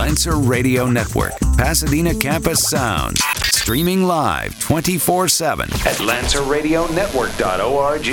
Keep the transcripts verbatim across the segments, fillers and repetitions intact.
Lancer Radio Network, Pasadena Campus Sounds. Streaming live twenty-four seven at lancer radio network dot org.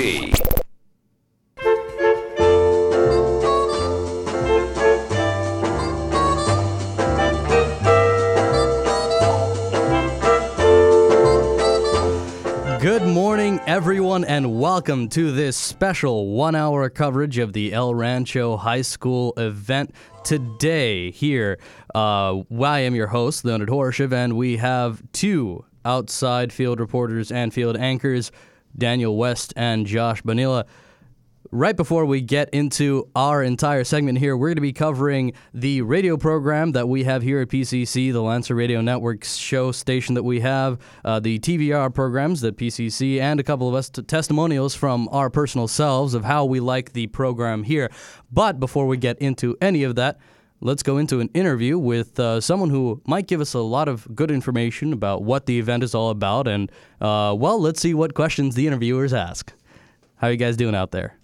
Good morning, everyone, and welcome to this special one-hour coverage of the El Rancho High School event. Today, here, uh, I am your host, Leonard Horshev, and we have two outside field reporters and field anchors, Daniel West and Josh Bonilla. Right before we get into our entire segment here, we're going to be covering the radio program that we have here at P C C, the Lancer Radio Network show station that we have, uh, the T V R programs that P C C, and a couple of us t- testimonials from our personal selves of how we like the program here. But before we get into any of that, let's go into an interview with uh, someone who might give us a lot of good information about what the event is all about. And, uh, well, let's see what questions the interviewers ask. How are you guys doing out there?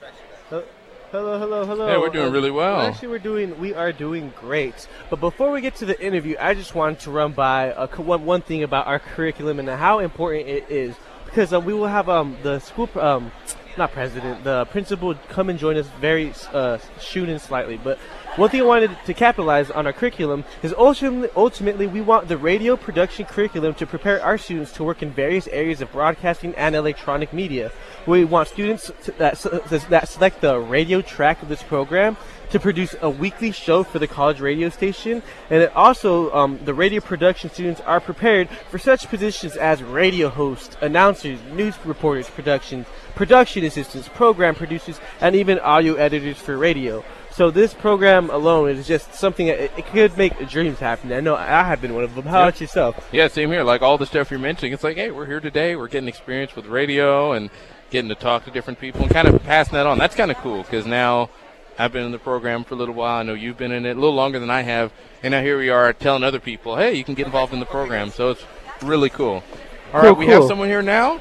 Hello, hello, hello. Hey, we're doing really well. well. Actually, we're doing, we are doing great. But before we get to the interview, I just wanted to run by a, one, one thing about our curriculum and how important it is. Because um, we will have um, the school, um, not president, the principal come and join us very uh, soon and slightly. But one thing I wanted to capitalize on our curriculum is ultimately, ultimately we want the radio production curriculum to prepare our students to work in various areas of broadcasting and electronic media. We want students to, that, that select the radio track of this program to produce a weekly show for the college radio station. And it also, um, the radio production students are prepared for such positions as radio hosts, announcers, news reporters, productions, production assistants, program producers, and even audio editors for radio. So this program alone is just something that it, it could make dreams happen. I know I have been one of them. How yeah. about yourself? Yeah, same here. Like all the stuff you're mentioning, it's like, hey, we're here today. We're getting experience with radio and getting to talk to different people and kind of passing that on. That's kind of cool because now I've been in the program for a little while. I know you've been in it a little longer than I have. And now here we are telling other people, hey, you can get involved in the program. So it's really cool. All cool, right, we cool. have someone here now.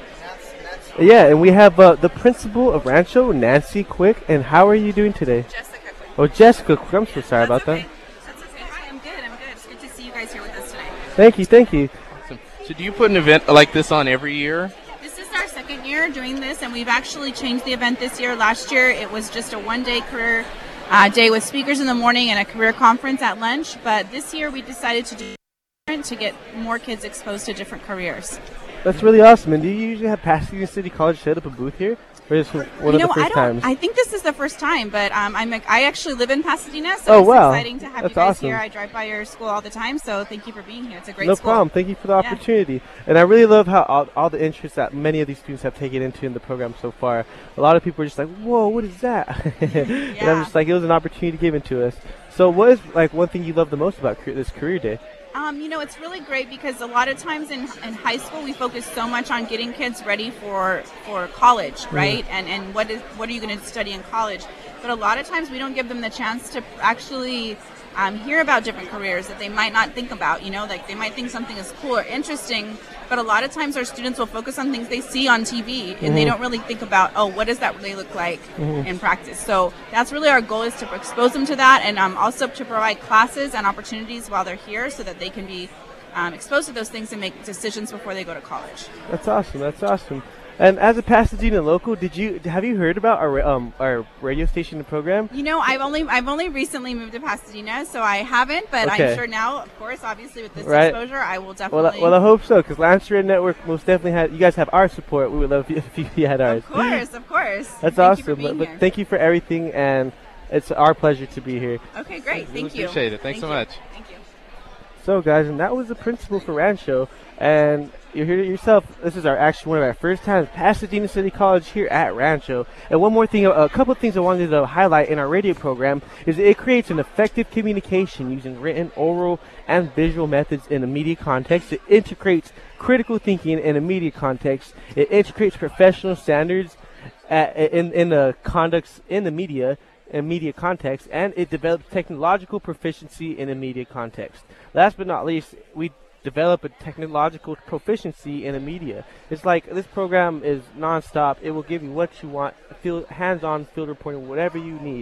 Yeah, and we have uh, the principal of Rancho, Nancy Quick. And how are you doing today? Jessica Quick. Oh, Jessica Quick. I'm so sorry That's about okay. that. That's okay. Hi, I'm good. I'm good. It's good to see you guys here with us today. Thank you, thank you. Awesome. So do you put an event like this on every year? This is our second year doing this, and we've actually changed the event this year. Last year, it was just a one-day career uh, day with speakers in the morning and a career conference at lunch. But this year, we decided to do different to get more kids exposed to different careers. That's really awesome. And do you usually have Pasadena City College set up a booth here? Or is this one you know, of the first I don't, times? I think this is the first time, but um, I'm a, I actually live in Pasadena, so oh, it's wow. exciting to have That's you guys awesome. here. I drive by your school all the time, so thank you for being here. It's a great no school. problem. Thank you for the Yeah. opportunity. And I really love how all, all the interest that many of these students have taken into in the program so far. A lot of people are just like, whoa, what is that? And Yeah. I'm just like, it was an opportunity given to us. So what is like one thing you love the most about career, this career day? Um, you know, it's really great because a lot of times in, in high school we focus so much on getting kids ready for for college, right? Mm. And and what is what are you going to study in college? But a lot of times we don't give them the chance to actually um, hear about different careers that they might not think about. You know, like they might think something is cool or interesting, but a lot of times our students will focus on things they see on T V, and mm-hmm. they don't really think about, oh, what does that really look like mm-hmm. in practice? So that's really our goal, is to expose them to that, and um, also to provide classes and opportunities while they're here so that they can be um, exposed to those things and make decisions before they go to college. That's awesome. That's awesome. And as a Pasadena local, did you have you heard about our um our radio station and program? You know, I've only I've only recently moved to Pasadena, so I haven't. But okay. I'm sure now, of course, obviously with this right. exposure, I will definitely. Well, I, well, I hope so, because Lancer Radio Network most definitely had. You guys have our support. We would love if you had ours. Of course, of course. That's thank awesome. You for being but, here. but thank you for everything, and it's our pleasure to be here. Okay, great. Really Thank you. Appreciate it. Thanks thank so you. much. Thank you. So, guys, and that was the principal for Rancho, and you heard it yourself. This is our actually one of our first times Pasadena City College here at Rancho. And one more thing, a, a couple of things I wanted to highlight in our radio program is that it creates an effective communication using written, oral, and visual methods in a media context. It integrates critical thinking in a media context. It integrates professional standards at, in in the conducts in the media. In media context, and it develops technological proficiency in a media context. Last but not least, we develop a technological proficiency in a media. It's like this program is nonstop. It will give you what you want, field, hands-on field reporting, whatever you need.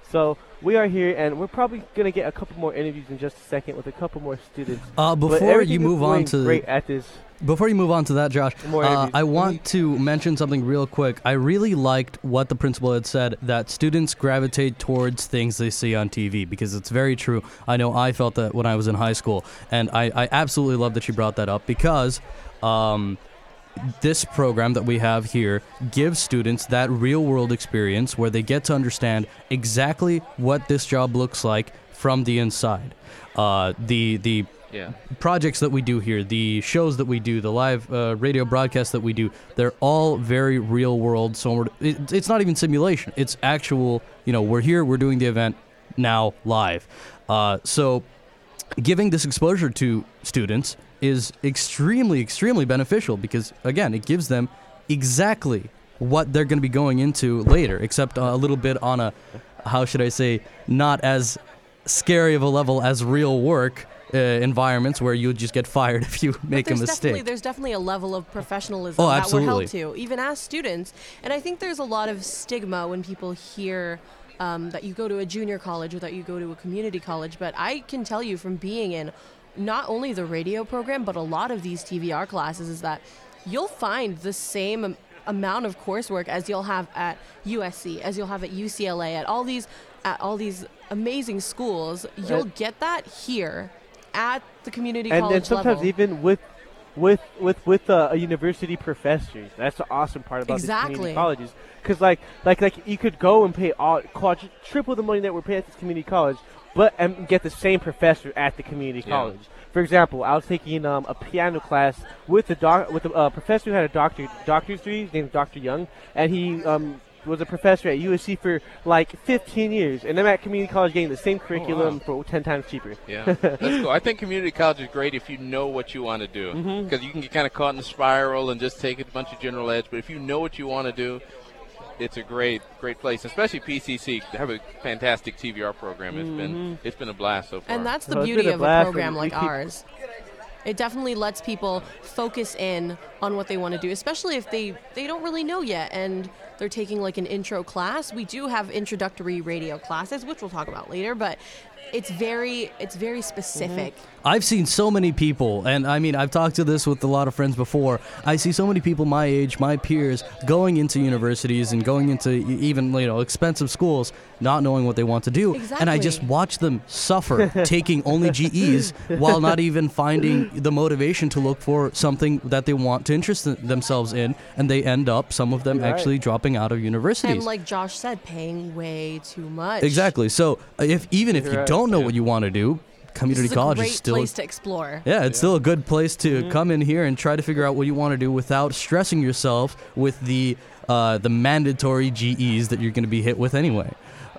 So we are here, and we're probably going to get a couple more interviews in just a second with a couple more students. Uh, But before everything you is move on going to great at this. Before you move on to that, Josh, More uh, interviews. I want to mention something real quick. I really liked what the principal had said, that students gravitate towards things they see on T V, because it's very true. I know I felt that when I was in high school, and I, I absolutely love that she brought that up, because um, this program that we have here gives students that real-world experience where they get to understand exactly what this job looks like from the inside. Uh, the the Yeah. projects that we do here, the shows that we do, the live uh, radio broadcasts that we do, they're all very real world. So we're, it, it's not even simulation. It's actual, you know, we're here, we're doing the event now live. Uh, so giving this exposure to students is extremely, extremely beneficial because, again, it gives them exactly what they're going to be going into later, except a little bit on a, how should I say, not as scary of a level as real work. Uh, environments where you just get fired if you make a there's mistake. Definitely, there's definitely a level of professionalism Oh, that absolutely. we're held to, even as students. And I think there's a lot of stigma when people hear um, that you go to a junior college or that you go to a community college. But I can tell you from being in not only the radio program, but a lot of these T V R classes is that you'll find the same am- amount of coursework as you'll have at U S C, as you'll have at U C L A, at all these, at all these amazing schools. You'll And- get that here at the community and college then sometimes level. even with with with with uh, a university professors. That's the awesome part about Exactly. these community colleges, because like like like you could go and pay all quadri- triple the money that we're paying at this community college, but and get the same professor at the community Yeah. college. For example, I was taking um, a piano class with a doc with a uh, professor who had a doctor doctor's degree named Doctor Young, and he um, was a professor at U S C for like fifteen years, and I'm at community college getting the same curriculum for ten times cheaper. Yeah, that's cool. I think community college is great if you know what you want to do, because you can get kind of caught in the spiral and just take a bunch of general eds. But if you know what you want to do, it's a great, great place. Especially P C C. They have a fantastic T V R program. It's been, it's been a blast so far. And that's the So it's beauty been a of a blast, program and we like keep- ours. It definitely lets people focus in on what they want to do, especially if they, they don't really know yet and they're taking like an intro class. We do have introductory radio classes, which we'll talk about later, but it's very it's very specific. I've seen so many people, and I mean, I've talked to this with a lot of friends before. I see so many people my age, my peers, going into universities and going into e- even, you know, expensive schools, not knowing what they want to do. And I just Exactly. watch them suffer, taking only G Es while not even finding the motivation to look for something that they want to interest th- themselves in, and they end up, some of them, You're right. actually dropping out of universities. And like Josh said, paying way too much. Exactly. So uh, if even if You're you right. don't know Yeah. what you want to do, community This is college a great is still place to explore. yeah, it's still a good place to come in here and try to figure out what you want to do without stressing yourself with the uh, the mandatory G Es that you're going to be hit with anyway.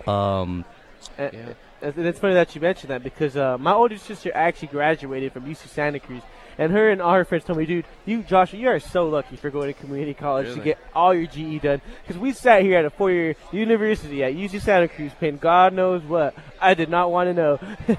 Um, And, Yeah. and it's funny that you mentioned that, because uh, my older sister actually graduated from U C Santa Cruz, and her and all her friends told me, dude, you, Joshua, you are so lucky for going to community college to Really? get all your G E done. Because we sat here at a four-year university at U C Santa Cruz paying God knows what. I did not want to know.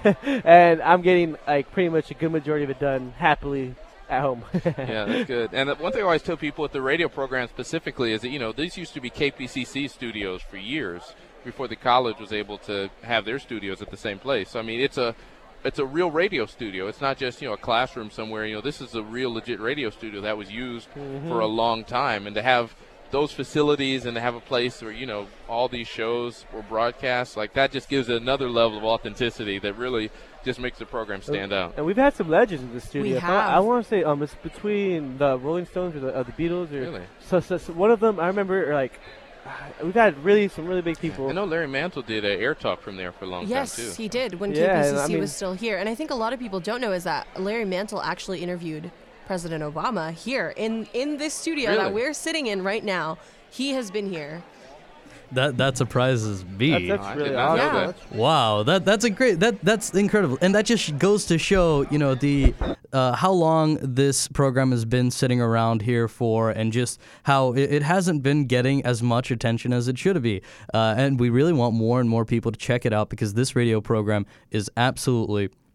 And I'm getting like pretty much a good majority of it done happily at home. Yeah, that's good. And the one thing I always tell people with the radio program specifically is that, you know, these used to be K P C C studios for years before the college was able to have their studios at the same place. So, I mean, it's a it's a real radio studio. It's not just, you know, a classroom somewhere. You know, this is a real legit radio studio that was used for a long time. And to have those facilities and to have a place where, you know, all these shows were broadcast, like that just gives it another level of authenticity that really just makes the program stand out. And we've had some legends in the studio. We If I, I have. want to say um, it's between the Rolling Stones or the, uh, the Beatles. Or, Really? So, so, so one of them, I remember, like, we've had really some really big people. I know Larry Mantle did uh, Air Talk from there for a long Yes, time, too. he did when Yeah, and K P C C I mean- was still here. And I think a lot of people don't know is that Larry Mantle actually interviewed President Obama here in, in this studio that Really? we're sitting in right now. He has been here. that that surprises me. That's, I that's did really not know awesome. Yeah. that. Wow, that that's a great that that's incredible, and that just goes to show, you know, the uh, how long this program has been sitting around here for, and just how it, it hasn't been getting as much attention as it should be. Uh, and we really want more and more people to check it out, because this radio program is absolutely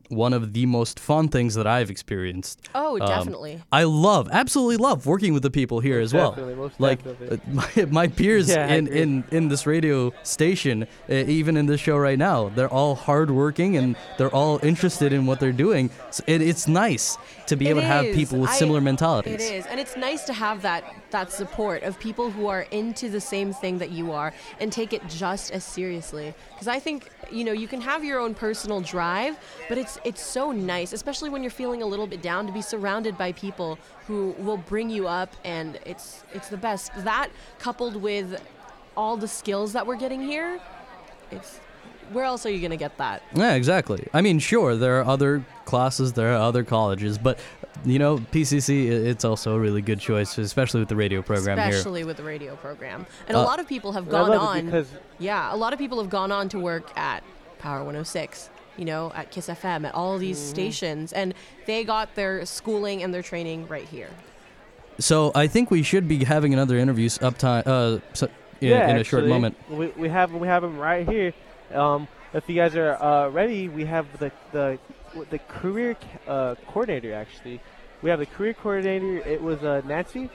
one of the most fun things that I've experienced. Oh, Um, definitely. I love, absolutely love working with the people here Most as well. definitely, most like definitely. uh, my, my peers Yeah, I in, agree. in, in this radio station, uh, even in this show right now, they're all hardworking and they're all interested in what they're doing. So it, it's nice to be It able to have is. people with I- similar mentalities. It is, and it's nice to have that that support of people who are into the same thing that you are and take it just as seriously. Because I think you know you can have your own personal drive, but it's it's so nice, especially when you're feeling a little bit down, to be surrounded by people who will bring you up, and it's it's the best. That coupled with all the skills that we're getting here, it's where else are you gonna get that? Yeah, exactly. I mean, sure, there are other classes, there are other colleges, but you know, P C C, i- it's also a really good choice, especially with the radio program here. Especially with the radio program. And Uh, a lot of people have And I gone love it on. because Yeah, a lot of people have gone on to work at Power one oh six, you know, at Kiss F M, at all these Mm-hmm. stations, and they got their schooling and their training right here. So I think we should be having another interview s- up time, uh, so, in, yeah, in a short actually, moment. We, we have we have them right here. Um, if you guys are uh, ready, we have the the the career ca- uh, coordinator. Actually, we have the career coordinator. It was uh, Nancy.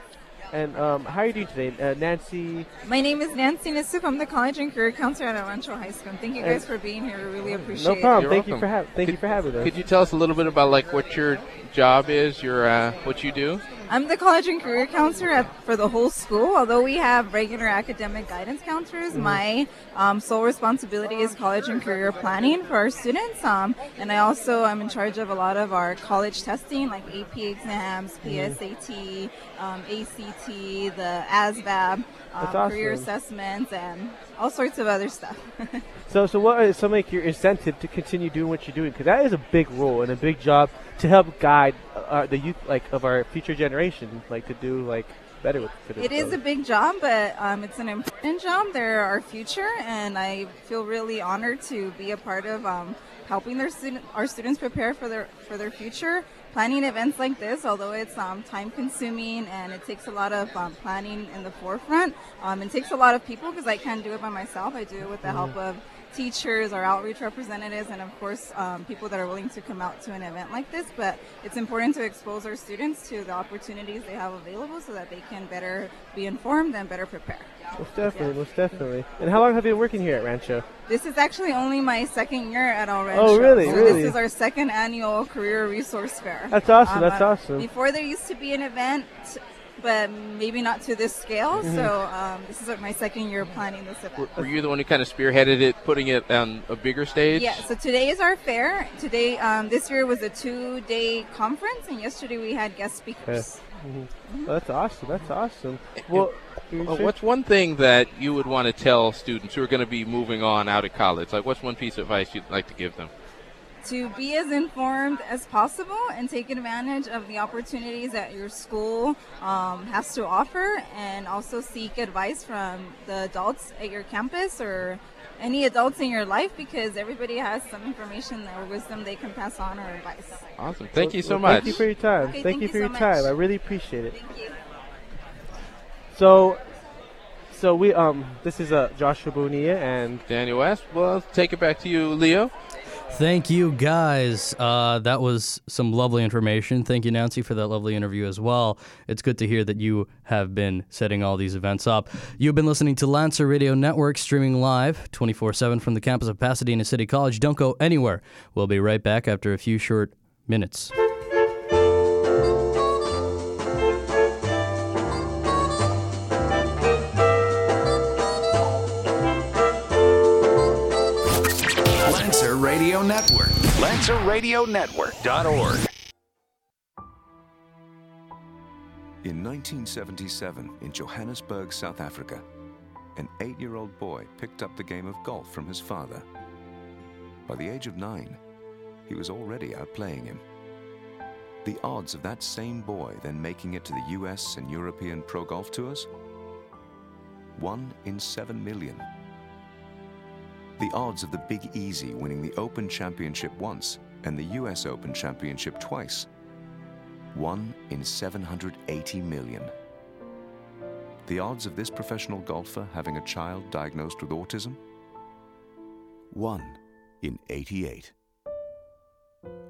And um, how are you doing today, uh, Nancy? My name is Nancy Nisuk. I'm the college and career counselor at El Rancho High School. And thank you guys for being here. We really appreciate No problem. You're Thank you welcome. for having. Thank Could- you for having us. Could you tell us a little bit about like what your job is, your uh, what you do? it. I'm the college and career counselor at, for the whole school. Although we have regular academic guidance counselors, Mm-hmm. my um, sole responsibility is college and career planning for our students. Um, and I also am in charge of a lot of our college testing, like A P exams, P S A T, um, A C T, the A S V A B, That's um, career awesome. assessments, and all sorts of other stuff. So, so what is some like your incentive to continue doing what you're doing? Because that is a big role and a big job to help guide uh, the youth, like of our future generation, like to do like better with. For It is a big job, but um, it's an important job. They're our future, and I feel really honored to be a part of um, helping their student, our students prepare for their for their future. Planning events like this, although it's um, time consuming and it takes a lot of um, planning in the forefront, um, it takes a lot of people because I can't do it by myself. I do it with the help of teachers, our outreach representatives, and of course um, people that are willing to come out to an event like this. But it's important to expose our students to the opportunities they have available so that they can better be informed and better prepare. Most definitely, most definitely. And how long have you been working here at Rancho? This is actually only my second year at El Rancho. Oh, really? So Really? This is our second annual career resource fair. That's awesome, Um, that's uh, awesome. Before there used to be an event, but maybe not to this scale. Mm-hmm. So um, this is my second year planning this event. Were you the one who kind of spearheaded it, putting it on a bigger stage? Yeah, so today is our fair. Today, um, this year was a two-day conference, and yesterday we had guest speakers. Oh, that's awesome. That's awesome. Well, you Uh, sure? what's one thing that you would want to tell students who are going to be moving on out of college? Like, what's one piece of advice you'd like to give them? To be as informed as possible and take advantage of the opportunities that your school um, has to offer, and also seek advice from the adults at your campus or any adults in your life, because everybody has some information or wisdom they can pass on or advice. Awesome. Thank you so Well, much. Thank you for your time. Okay, thank, you for so your much. time. I really appreciate it. Thank you. So, so we um, this is uh, Joshua Bonilla and Daniel West. Well, take it back to you, Leo. Thank you, guys. Uh, that was some lovely information. Thank you, Nancy, for that lovely interview as well. It's good to hear that you have been setting all these events up. You've been listening to Lancer Radio Network, streaming live twenty-four seven from the campus of Pasadena City College. Don't go anywhere. We'll be right back after a few short minutes. Lancer Radio Network. Lancer Radio Network dot org. In nineteen seventy-seven, in Johannesburg, South Africa, an eight-year-old boy picked up the game of golf from his father. By the age of nine, he was already outplaying him. The odds of that same boy then making it to the U S and European Pro Golf Tours? One in seven million. The odds of the Big Easy winning the Open Championship once and the U S Open Championship twice? One in seven hundred eighty million. The odds of this professional golfer having a child diagnosed with autism? One in eighty-eight.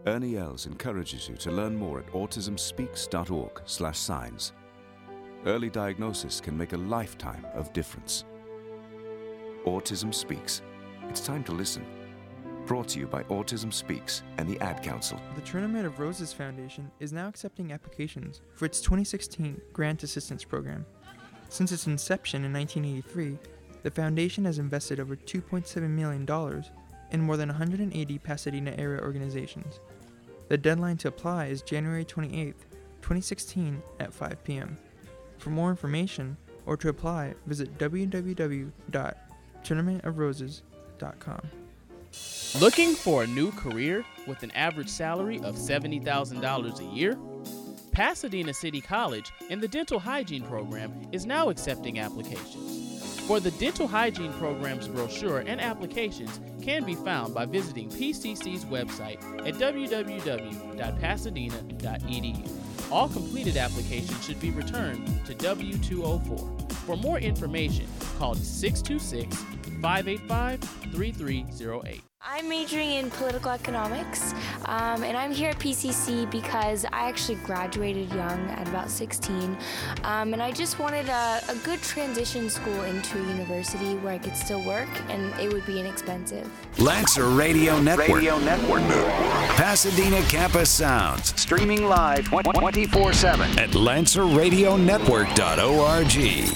Ernie Els encourages you to learn more at autismspeaks.org slash signs. Early diagnosis can make a lifetime of difference. Autism Speaks. It's time to listen. Brought to you by Autism Speaks and the Ad Council. The Tournament of Roses Foundation is now accepting applications for its twenty sixteen Grant Assistance Program. Since its inception in nineteen eighty-three, the foundation has invested over two point seven million dollars in more than one hundred eighty Pasadena area organizations. The deadline to apply is January twenty-eighth, twenty sixteen at five p.m. For more information or to apply, visit w w w dot tournament of roses dot com. Looking for a new career with an average salary of seventy thousand dollars a year? Pasadena City College and the Dental Hygiene Program is now accepting applications. For the Dental Hygiene Program's brochure and applications can be found by visiting P C C's website at w w w dot pasadena dot e d u. All completed applications should be returned to W two oh four. For more information, call six two six, five eight five, three three zero eight. I'm majoring in political economics, um, and I'm here at P C C because I actually graduated young at about sixteen, um, and I just wanted a, a good transition school into a university where I could still work and it would be inexpensive. Lancer Radio Network. Radio Network. Pasadena Campus Sounds. Streaming live twenty-four seven at lancer radio network dot org.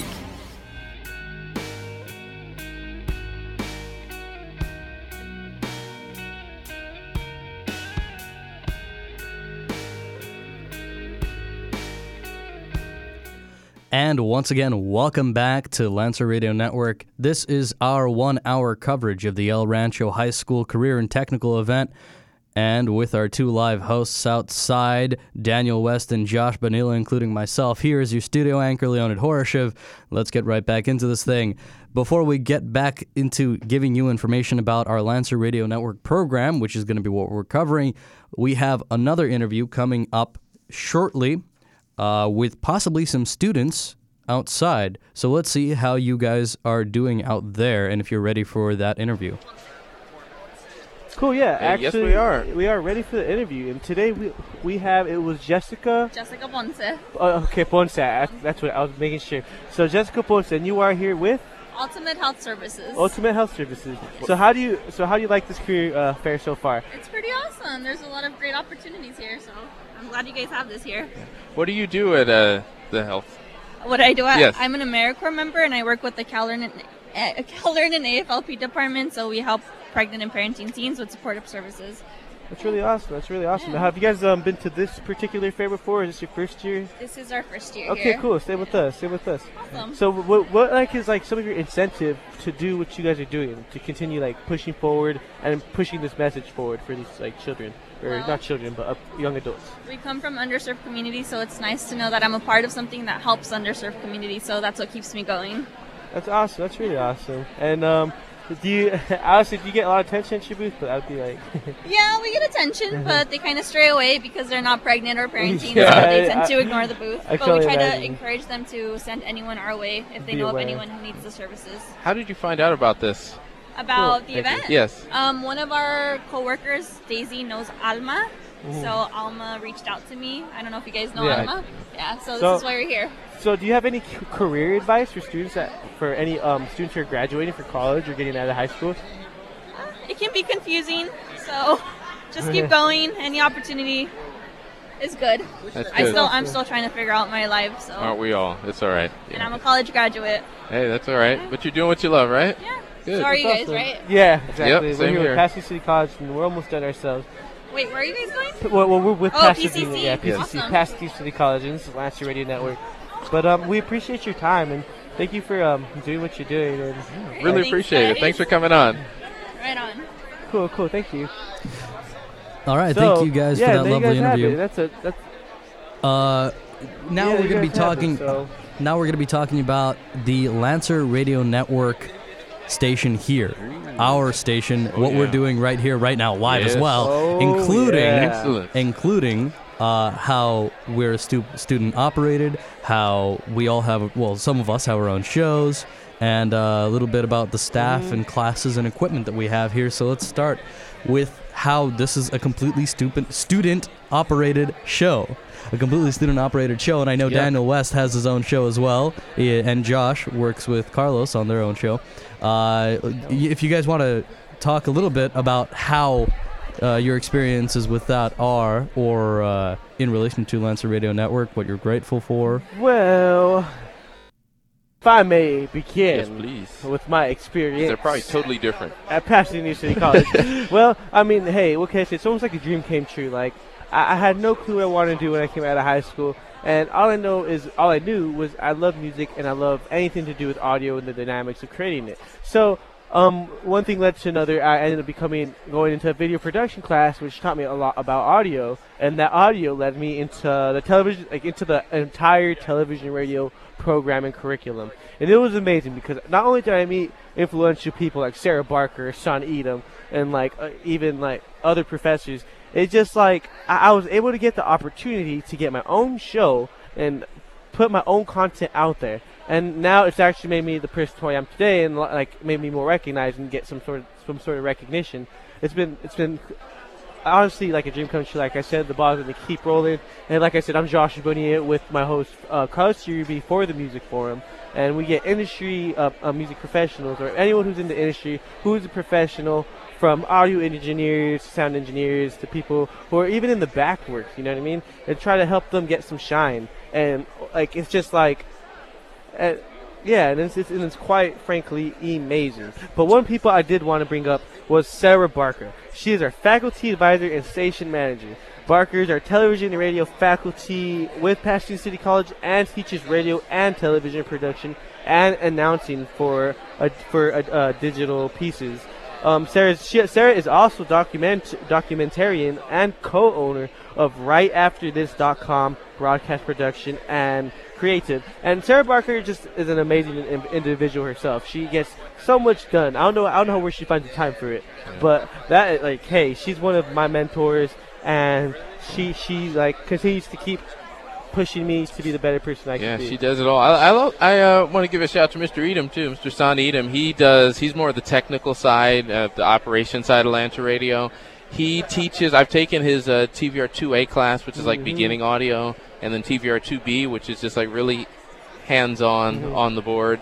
And once again, welcome back to Lancer Radio Network. This is our one-hour coverage of the El Rancho High School Career and Technical Event. And with our two live hosts outside, Daniel West and Josh Bonilla, including myself, here is your studio anchor, Leonid Horoshev. Let's get right back into this thing. Before we get back into giving you information about our Lancer Radio Network program, which is going to be what we're covering, we have another interview coming up shortly. Uh, with possibly some students outside. So let's see how you guys are doing out there and if you're ready for that interview. Cool, yeah. Hey, actually, yes, we are. We are ready for the interview. And today we we have, it was Jessica. Jessica Ponce. Uh, okay, Ponce. That's what I was making sure. So Jessica Ponce, and you are here with? Ultimate Health Services. Ultimate Health Services. So how do you so how do you like this career uh, fair so far? It's pretty awesome. There's a lot of great opportunities here, so I'm glad you guys have this here. What do you do at uh, the health? What I do, Yes. I'm an AmeriCorps member, and I work with the Calern and, uh, Calern and A F L P department, so we help pregnant and parenting teams with supportive services. That's really awesome. That's really awesome. Yeah. Have you guys um, been to this particular fair before? Is this your first year? This is our first year Okay, here. cool. Stay with us. Stay with us. Awesome. So, what, what like is like some of your incentive to do what you guys are doing to continue like pushing forward and pushing this message forward for these like children or Well, not children but uh, young adults? We come from underserved communities, so it's nice to know that I'm a part of something that helps underserved communities, so that's what keeps me going. That's awesome. That's really awesome. And um, do you honestly do you get a lot of attention at your booth? But I'd be like, Yeah, we get attention, but they kind of stray away because they're not pregnant or parenting, Yeah, so they I- tend to I- ignore the booth. I But can we only try to imagine. encourage them to send anyone our way if they Be know aware. of anyone who needs the services. How did you find out about this? About Cool. the Thank you. event? Yes. Um, one of our coworkers, Daisy, knows Alma. Mhm. So Alma reached out to me. I don't know if you guys know Yeah. Alma. Yeah, so, So- this is why we're here. so do you have any c- career advice for students that for any um, students who are graduating for college or getting out of high school? It can be confusing, so just keep going. Any opportunity is good. That's I good. still, I'm still trying to figure out my life. So, Aren't we all? It's all right. and I'm a college graduate. Hey, that's all right. But you're doing what you love, right? Yeah. Good. So are you That's guys, awesome. right? Yeah, exactly. Yep, we're same here here. with Pasadena City College, and we're almost done ourselves. Wait, where are you guys going? Well, well we're with Oh, Pasadena. P C C. Yeah, P C C, Awesome. Pasadena City College, and this is Lancer Radio Network. But um, we appreciate your time, and thank you for um, doing what you're doing. And Really Thanks, appreciate it. guys. Thanks for coming on. Right on. Cool, cool. Thank you. All right, So, thank you guys yeah, for that there you lovely guys have interview. it. That's a that's. Uh, now Yeah, we're you going to be guys have it, talking. so- Now we're going to be talking about the Lancer Radio Network station here, our station. what yeah. we're doing right here, right now, live as Yes. well, Oh, including yeah. Excellent. including uh, how we're stu- student operated, how we all have, well, some of us have our own shows, and uh, a little bit about the staff Mm-hmm. and classes and equipment that we have here. So let's start with how this is a completely stupid student-operated show. A completely student-operated show, and I know Yeah. Daniel West has his own show as well, eh, and Josh works with Carlos on their own show. Uh, if you guys want to talk a little bit about how uh, your experiences with that are, or uh, in relation to Lancer Radio Network, what you're grateful for. Well, if I may begin Yes, please. with my experience. They're probably totally different. At Pasadena City College. Well, I mean, hey, what can I say? It's almost like a dream came true. Like, I, I had no clue what I wanted to do when I came out of high school, and all I know is, all I knew was I love music and I love anything to do with audio and the dynamics of creating it. So, um, one thing led to another. I ended up becoming, going into a video production class, which taught me a lot about audio, and that audio led me into the television, like into the entire television radio program and curriculum. And it was amazing because not only did I meet influential people like Sarah Barker, Sean Edom, and like uh, even like other professors, it's just like I, I was able to get the opportunity to get my own show and put my own content out there. And now it's actually made me the person who I am today, and like made me more recognized and get some sort of some sort of recognition. It's been it's been honestly like a dream come true. Like I said, the ball's going to keep rolling. And like I said, I'm Josh Bonilla with my host uh, Carlos Uribe for the Music Forum, and we get industry uh, uh, music professionals or anyone who's in the industry who's a professional, from audio engineers, sound engineers, to people who are even in the back work, you know what I mean? And try to help them get some shine. And like it's just like, uh, yeah, and it's, it's, and it's quite frankly amazing. But one people I did want to bring up was Sarah Barker. She is our faculty advisor and station manager. Barker is our television and radio faculty with Pasadena City College and teaches radio and television production and announcing for a, for a, uh, digital pieces. Um, Sarah, she, Sarah is also document documentarian and co-owner of right after this dot com broadcast production and creative. And Sarah Barker just is an amazing in, individual herself. She gets so much done. I don't know. I don't know where she finds the time for it, yeah. But that like, hey, she's one of my mentors, and she she like continues to keep pushing me to be the better person I yeah, can be. Yeah, she does it all. I I, lo- I uh, want to give a shout out to Mister Edom too, Mister Son Edom. He does. He's more of the technical side, of the operation side of Lancer Radio. He teaches. I've taken his uh, T V R two A class, which is like mm-hmm. beginning audio, and then T V R two B, which is just like really hands-on mm-hmm. on the board.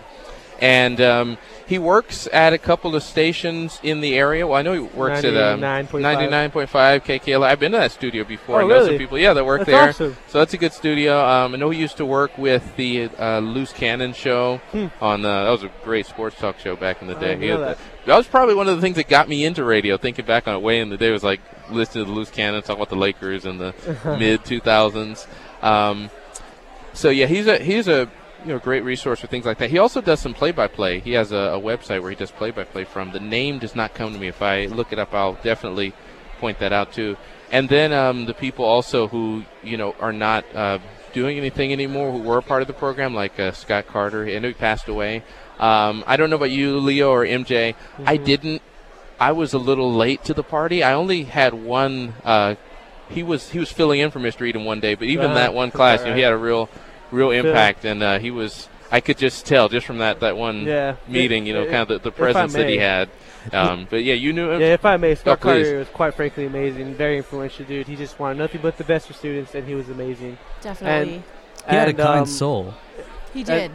And um, he works at a couple of stations in the area. Well, I know he works at um, ninety-nine point five K K L. I've been to that studio before. Oh, I know really? some people, yeah, that work that's there. Awesome. So that's a good studio. Um, I know he used to work with the uh, Loose Cannon show hmm. on. Uh, that was a great sports talk show back in the day. I know that. The, that was probably one of the things that got me into radio. Thinking back on it, way in the day, was like listening to the Loose Cannon, talk about the Lakers in the mid two thousands. Um, so yeah, he's a he's a. You know, great resource for things like that. He also does some play-by-play. He has a, a website where he does play-by-play from. The name does not come to me. If I look it up, I'll definitely point that out too. And then um, the people also who, you know, are not uh, doing anything anymore, who were a part of the program, like uh, Scott Carter. I know he passed away. Um, I don't know about you, Leo or M J. Mm-hmm. I didn't. I was a little late to the party. I only had one. Uh, he was he was filling in for Mister Edom one day, but even uh, that one class, right. you know, he had a real. real impact, and uh, he was, I could just tell just from that, that one yeah. meeting, you know, kind of the, the presence that he had. Um, but yeah, you knew him. Yeah, if I may, Scott oh, Carter was quite frankly amazing, very influential dude. He just wanted nothing but the best for students, and he was amazing. Definitely. And, he had and, a kind um, soul. He did.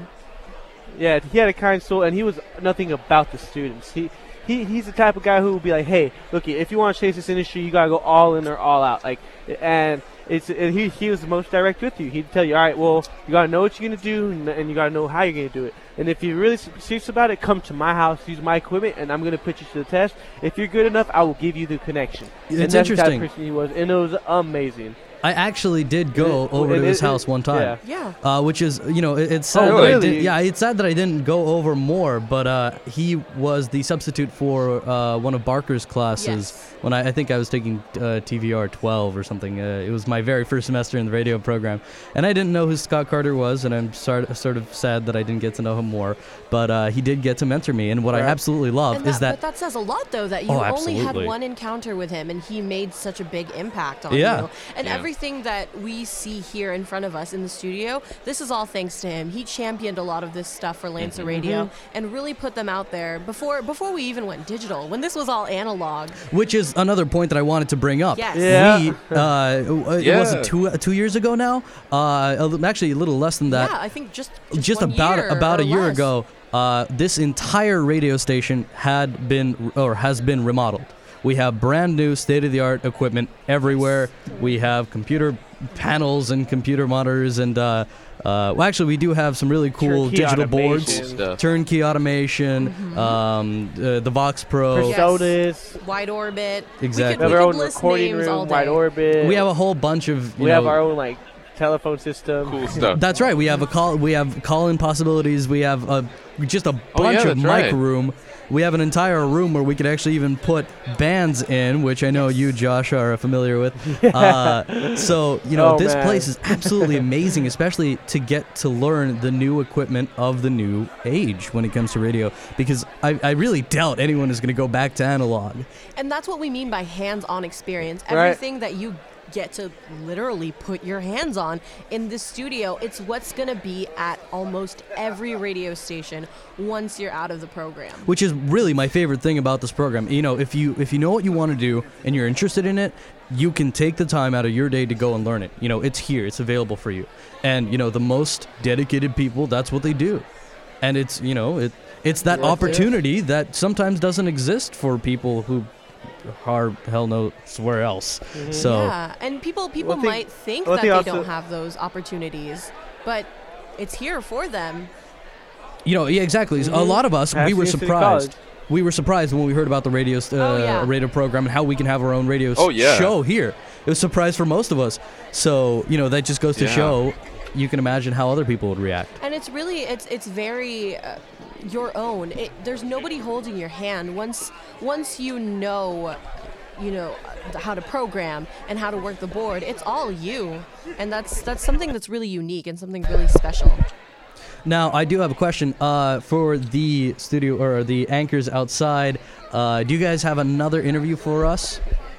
Yeah, he had a kind soul, and he was nothing about the students. He He, he's the type of guy who will be like, hey, look, if you want to chase this industry, you got to go all in or all out. Like, and it's and he, he was the most direct with you. He'd tell you, all right, well, you got to know what you're going to do, and, and you got to know how you're going to do it. And if you're really serious about it, come to my house, use my equipment, and I'm going to put you to the test. If you're good enough, I will give you the connection. It's and that's interesting. The type of person he was, and it was amazing. I actually did go it, over it, to his it, house it, one time. Yeah. Uh, which is, you know, it, it's sad oh, that really? I did, yeah, it's sad that I didn't go over more, but uh, he was the substitute for uh, one of Barker's classes yes. when I, I think I was taking uh, T V R twelve or something. Uh, it was my very first semester in the radio program, and I didn't know who Scott Carter was, and I'm sort sort of sad that I didn't get to know him more. But uh, he did get to mentor me, and what right. I absolutely love and is that, that. But that says a lot, though, that you oh, only had absolutely. one encounter with him, and he made such a big impact on yeah. you. And yeah. every everything that we see here in front of us in the studio, this is all thanks to him. He championed a lot of this stuff for Lancer Mm-hmm. Radio and really put them out there before before we even went digital, when this was all analog. Which is another point that I wanted to bring up. Yes. Yeah. We, uh, Yeah. it was it two uh, two years ago now. Uh, a li- actually, a little less than that. Yeah, I think just just, Just one about year about or a year less. ago, uh, this entire radio station had been or has been remodeled. We have brand new state-of-the-art equipment everywhere. We have computer panels and computer monitors, and uh, uh, well, actually, we do have some really cool Turnkey digital automation. boards, Cool stuff. turnkey automation, Mm-hmm. um, uh, the Vox Pro. Yes. Personas. Wide Orbit. Exactly. We have We our could own list recording names all room, day. Wide Orbit. We have a whole bunch of. You we know, have our own like telephone system. Cool stuff. That's right. We have a call. We have call-in possibilities. We have a just a bunch Oh, yeah, of that's mic right. room. We have an entire room where we could actually even put bands in, which I know you, Josh, are familiar with. Uh, so you know, Oh, this man. place is absolutely amazing, especially to get to learn the new equipment of the new age when it comes to radio. Because I, I really doubt anyone is going to go back to analog. And that's what we mean by hands-on experience. Right. Everything that you get to literally put your hands on in the studio, it's what's going to be at almost every radio station once you're out of the program. Which is really my favorite thing about this program. You know, if you if you know what you want to do and you're interested in it, you can take the time out of your day to go and learn it. You know, it's here, it's available for you. And you know, the most dedicated people, that's what they do. And it's, you know, it it's that Yes, it is. opportunity that sometimes doesn't exist for people who are hell knows where else. So Yeah, and people people One thing- might think one that thing they also- don't have those opportunities, but it's here for them. you know, yeah, exactly. A Mhm. lot of us, we Pasadena were City surprised. College. We were surprised when we heard about the radio st- uh, Oh, yeah. radio program and how we can have our own radio s- Oh, yeah. show here. It was a surprise for most of us. So, you know, that just goes to Yeah. show you can imagine how other people would react. And it's really it's it's very uh, your own. It, there's nobody holding your hand once once you know you know uh, how to program and how to work the board. It's all you, and that's that's something that's really unique and something really special. Now, I do have a question uh, for the studio or the anchors outside. Uh, do you guys have another interview for us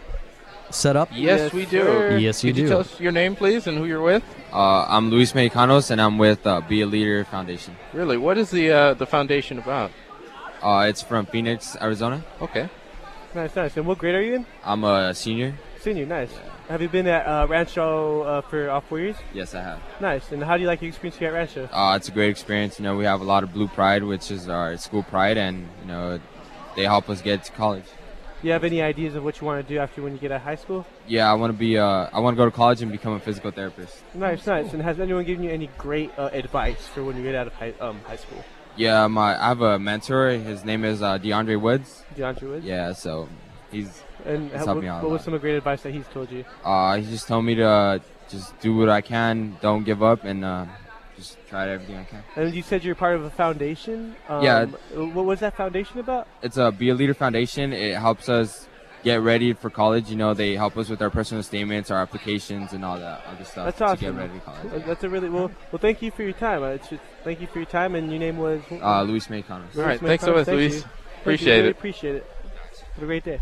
set up? Yes, Yes, we do. sir. Yes, you Could you do. tell us your name, please, and who you're with? Uh, I'm Luis Mexicanos, and I'm with uh, Be a Leader Foundation. Really, what is the uh, the foundation about? Uh, it's from Phoenix, Arizona. Okay. Nice, nice. And what grade are you in? I'm a senior. Senior, nice. Have you been at uh, Rancho uh, for all four years? Yes, I have. Nice. And how do you like your experience here at Rancho? Uh, it's a great experience. You know, we have a lot of Blue Pride, which is our school pride, and you know, they help us get to college. Do you have any ideas of what you want to do after when you get out of high school? Yeah, I want to be. Uh, I want to go to college and become a physical therapist. Nice, nice. And has anyone given you any great uh, advice for when you get out of high, um, high school? Yeah, my I have a mentor. His name is uh, DeAndre Woods. DeAndre Woods? Yeah, so he's And he's how, helped what, me out a what was lot. some of the great advice that he's told you? Uh, he just told me to uh, just do what I can, don't give up, and uh, just try everything I can. And you said you're part of a foundation. Um, Yeah. What was that foundation about? It's a Be a Leader Foundation. It helps us get ready for college. You know, they help us with our personal statements, our applications, and all that other stuff That's to awesome. get ready for college. Uh, That's a really well. Well, thank you for your time. Uh, it's just, thank you for your time, and your name was. Uh, Luis Mexicanos. All right, Luis thanks so Mexicanos. much, Thank Luis. you. Thank you. Appreciate Really it. Appreciate it. Have a great day.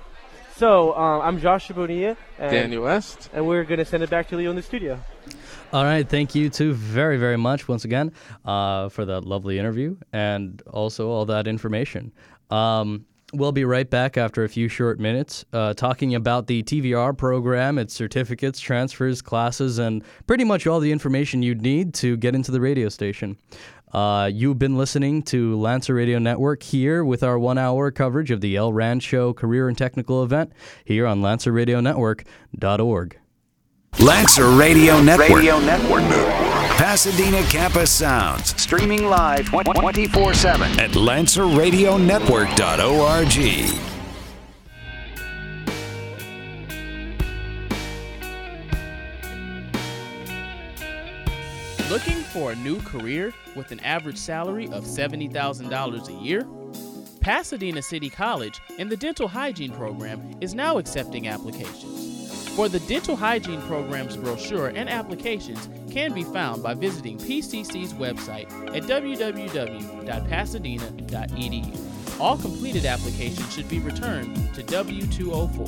So um, I'm Joshua Bonilla, and, Daniel West. and we're gonna send it back to Leo in the studio. All right, thank you two very, very much once again uh, for that lovely interview and also all that information. Um, we'll be right back after a few short minutes uh, talking about the T V R program, its certificates, transfers, classes, and pretty much all the information you'd need to get into the radio station. Uh, you've been listening to Lancer Radio Network here with our one-hour coverage of the El Rancho Career and Technical Event here on Lancer Radio Network dot org. Lancer Radio Network. Radio Network. Pasadena Campus Sounds. Streaming live twenty-four seven. At Lancer Radio Network dot org. Looking for a new career with an average salary of seventy thousand dollars a year? Pasadena City College and the Dental Hygiene Program is now accepting applications. For the Dental Hygiene Program's brochure and applications can be found by visiting P C C's website at w w w dot pasadena dot e d u. All completed applications should be returned to W two oh four.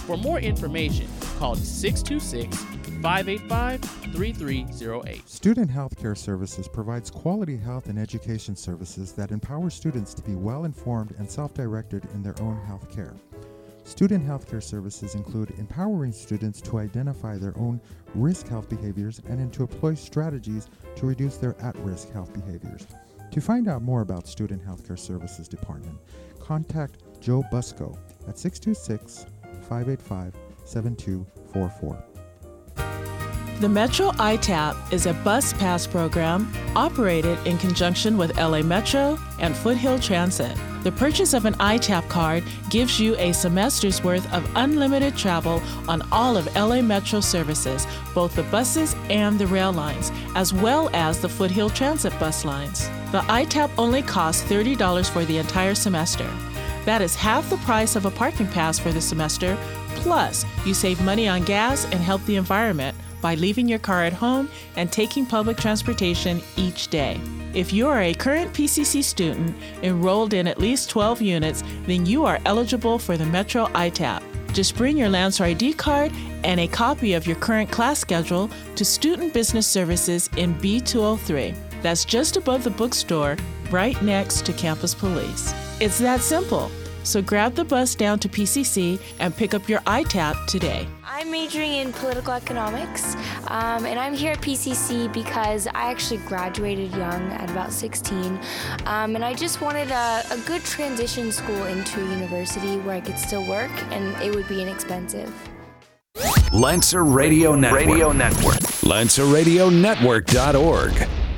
For more information, call six two six, five eight five, three three zero eight. Student Healthcare Services provides quality health and education services that empower students to be well-informed and self-directed in their own health care. Student healthcare services include empowering students to identify their own risk health behaviors and to employ strategies to reduce their at-risk health behaviors. To find out more about Student Healthcare Services Department, contact Joe Busco at six two six, five eight five, seven two four four. The Metro I TAP is a bus pass program operated in conjunction with L A Metro and Foothill Transit. The purchase of an I TAP card gives you a semester's worth of unlimited travel on all of L A Metro services, both the buses and the rail lines, as well as the Foothill Transit bus lines. The I TAP only costs thirty dollars for the entire semester. That is half the price of a parking pass for the semester, plus you save money on gas and help the environment by leaving your car at home and taking public transportation each day. If you are a current P C C student enrolled in at least twelve units, then you are eligible for the Metro I TAP. Just bring your Lancer I D card and a copy of your current class schedule to Student Business Services in B two oh three. That's just above the bookstore, right next to Campus Police. It's that simple. So grab the bus down to P C C and pick up your I TAP today. I'm majoring in political economics, um, and I'm here at P C C because I actually graduated young at about sixteen, um, and I just wanted a, a good transition school into a university where I could still work and it would be inexpensive. Lancer Radio Network. Radio Network. Lancer Radio Network dot org.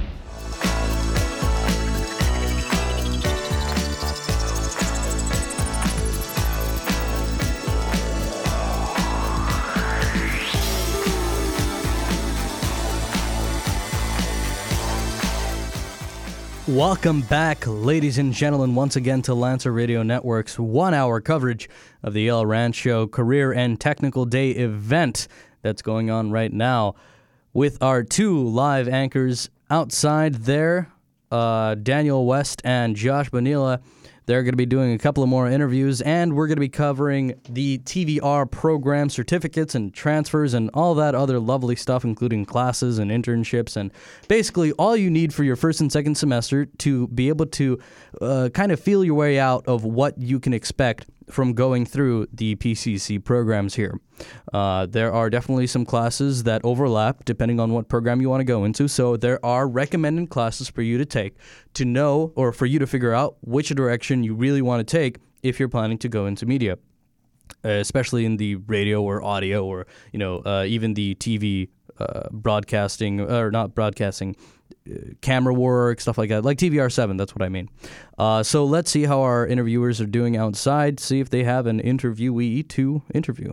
Welcome back, ladies and gentlemen, once again to Lancer Radio Network's one-hour coverage of the El Rancho Career and Technical Day event that's going on right now with our two live anchors outside there, uh, Daniel West and Josh Bonilla. They're going to be doing a couple of more interviews, and we're going to be covering the T V R program certificates and transfers and all that other lovely stuff, including classes and internships, and basically all you need for your first and second semester to be able to uh, kind of feel your way out of what you can expect from going through the P C C programs here. Uh, there are definitely some classes that overlap depending on what program you want to go into, so there are recommended classes for you to take to know or for you to figure out which direction you really want to take if you're planning to go into media, uh, especially in the radio or audio or, you know, uh, even the T V uh, broadcasting, or not broadcasting, camera work, stuff like that, like T V R seven, that's what I mean. Uh, so let's see how our interviewers are doing outside, see if they have an interviewee to interview.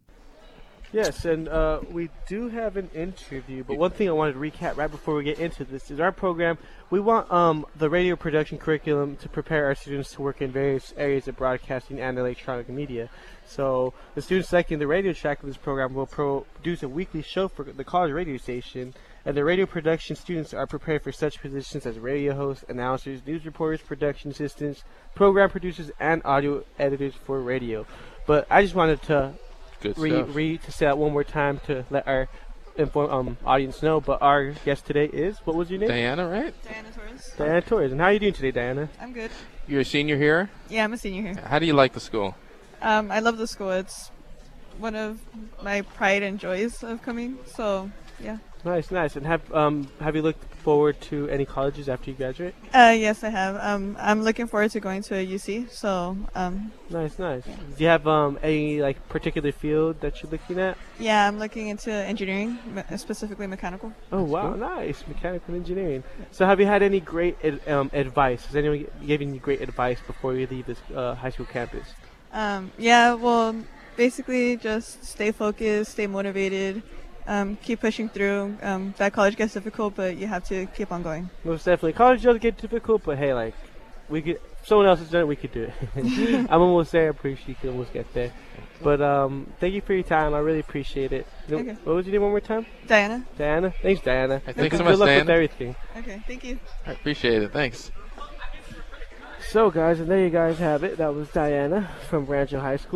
Yes, and uh, we do have an interview, but one thing I wanted to recap right before we get into this is our program, we want um, the radio production curriculum to prepare our students to work in various areas of broadcasting and electronic media. So the students selecting the radio track of this program will pro- produce a weekly show for the college radio station, and the radio production students are prepared for such positions as radio hosts, announcers, news reporters, production assistants, program producers, and audio editors for radio. But I just wanted to Good re, stuff. re to say that one more time to let our inform, um, audience know. But our guest today is, what was your name? Diana, right? Diana Torres. Diana Torres. And how are you doing today, Diana? I'm good. You're a senior here? Yeah, I'm a senior here. How do you like the school? Um, I love the school. It's one of my pride and joys of coming. So, yeah. Nice, nice. And have um have you looked forward to any colleges after you graduate? Uh, yes, I have. Um, I'm looking forward to going to a U C. So, um. Nice, nice. Yeah. Do you have um any like particular field that you're looking at? Yeah, I'm looking into engineering, me- specifically mechanical. Oh wow, nice, mechanical engineering. So, have you had any great ad- um advice? Has anyone given you great advice before you leave this uh, high school campus? Um, yeah. Well, basically, just stay focused, stay motivated. Um, keep pushing through. Um, that college gets difficult, but you have to keep on going. Most definitely. College does get difficult, but hey, like, we could, if someone else has done it, we could do it. I'm almost there. I'm pretty sure you can almost get there. But um, thank you for your time. I really appreciate it. You know, Okay. What was your name one more time? Diana. Diana? Thanks, Diana. Hey, thanks good, so much, good luck Diana. with everything. Okay, thank you. I appreciate it. Thanks. So, guys, and there you guys have it. That was Diana from Rancho High School.